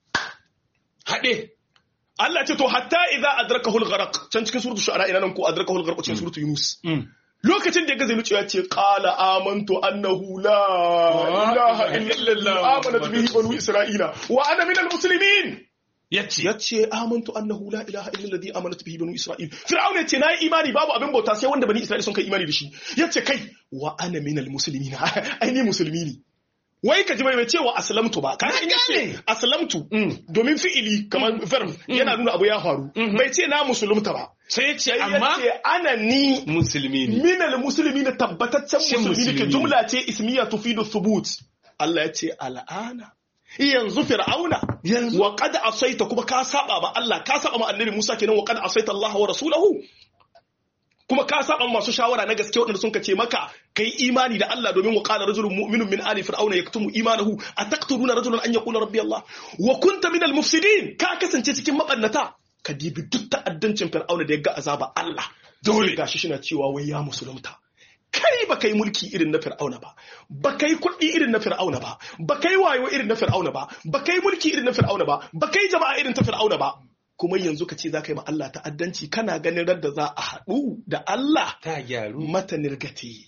hade Allah ce to hatta idza adrakahu al-gharq can cikin suratul shu'ara ina nan ko adrakahu al-gharq cikin suratul yunus lokacin da ya gaza nuciya ce qala amantu annahu la ilaha illa allah amanat bihi banu isra'ila wa ana minal muslimin yace amantu annahu la ilaha illa alladhi amanat bihi banu isra'il fir'auna yace nayi imani babu abin bauta sai wanda bani isra'il sun kai imani da shi yace kai wa ana minal muslimin ai ni musulmi ne wai ka ji mai cewa aslamtu ba kana in yace aslamtu domin fi'ili kamar verb yana nuna abu ya faru bai ce na musulunta ba sai yace amma ana ni musulmi ne minal muslimin tabbataccen musulmi ne jumla ce ismiya tufidu thubut Allah yace al'ana yanzu fir'auna wa qad asaita kuma ka saba ba Allah ka saba ma annabi Musa kenan wa qad asaita Allah wa rasulahu kuma ka saba masu shawara na gaske wadanda sun kace maka kai imani da Allah domin wa qala rajulun mu'minun min ali fir'auna yaktumu imanahu ataqtuluna rajulan an yaqula rabbi Allah wa kunta minal mufsidin ka kasance cikin mabannata ka dibi duk ta'addancin fir'auna da ya ga azaba Allah dole gashi shina cewa wai ya musulunta kai ba kai mulki irin na fir'auna ba kai kuɗi irin na fir'auna ba kai wayo irin na fir'auna ba kai mulki irin na fir'auna ba kai jama'a irin ta fir'auna ba kuma yanzu ka ce za ka yi ma Allah ta'addanci kana ganin radda za a haɗu da Allah ta gyaru mata nirgati.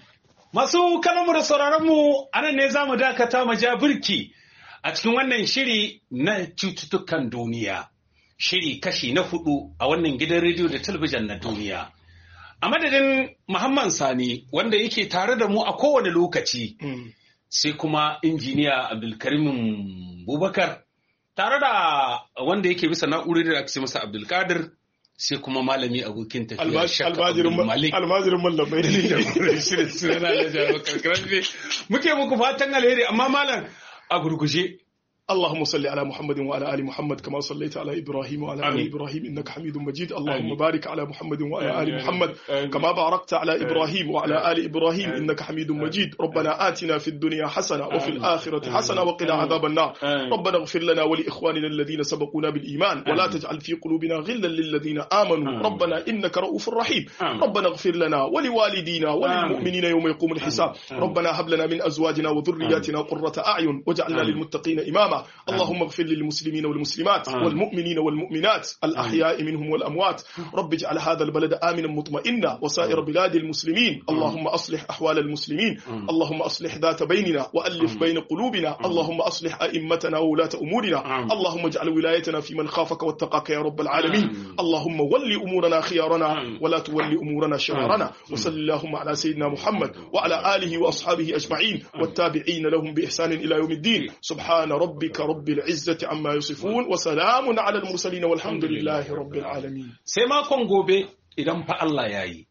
Masu kalamu da sauraronmu anan ne za mu dakata mu ja birki a cikin wannan shiri na cututtukan duniya. Shiri kashi na 4 a wannan gidan rediyo da talabijin na duniya. A madadin Muhammad Sani wanda yake tare da mu a kowane lokaci sai kuma injiniya Abdulkarim Bubakar tare da wanda yake bisa na'urar da aka ce masa Abdulkadir sai kuma malami abokin tafiya almajirin mallamai da shirin suna da jami'a karkarar ne muke muku fatan alheri amma malam a gurguje اللهم صل على محمد وعلى آل محمد كما صليت على إبراهيم وعلى آل إبراهيم إنك حميد مجيد اللهم بارك على محمد وعلى آل محمد كما باركت على إبراهيم وعلى آل إبراهيم إنك حميد مجيد ربنا آتنا في الدنيا حسنة وفي الآخرة حسنة وقنا عذاب النار ربنا اغفر لنا ولإخواننا الذين سبقونا بالإيمان ولا تجعل في قلوبنا غلا للذين آمنوا ربنا إنك رؤوف رحيم ربنا اغفر لنا ولوالدينا وللمؤمنين يوم يقوم الحساب ربنا هب لنا من أزواجنا وذرياتنا قرة أعين واجعلنا للمتقين إماما اللهم اغفر للمسلمين والمسلمات والمؤمنين والمؤمنات الأحياء منهم والأموات رب اجعل هذا البلد آمنا مطمئنا وسائر بلاد المسلمين اللهم أصلح أحوال المسلمين اللهم أصلح ذات بيننا وألف بين قلوبنا اللهم أصلح أئمتنا وولاة أمورنا اللهم اجعل ولايتنا في من خافك واتقاك يا رب العالمين اللهم ول أمورنا خيارنا ولا تولي أمورنا شرارنا وصل اللهم على سيدنا محمد وعلى آله وأصحابه أجمعين والتابعين لهم بإحسان إلى يوم الدين سبحان ربك رب العزة عما يصفون وسلام على المرسلين والحمد لله رب العالمين sai makon gobe idan fa Allah yayi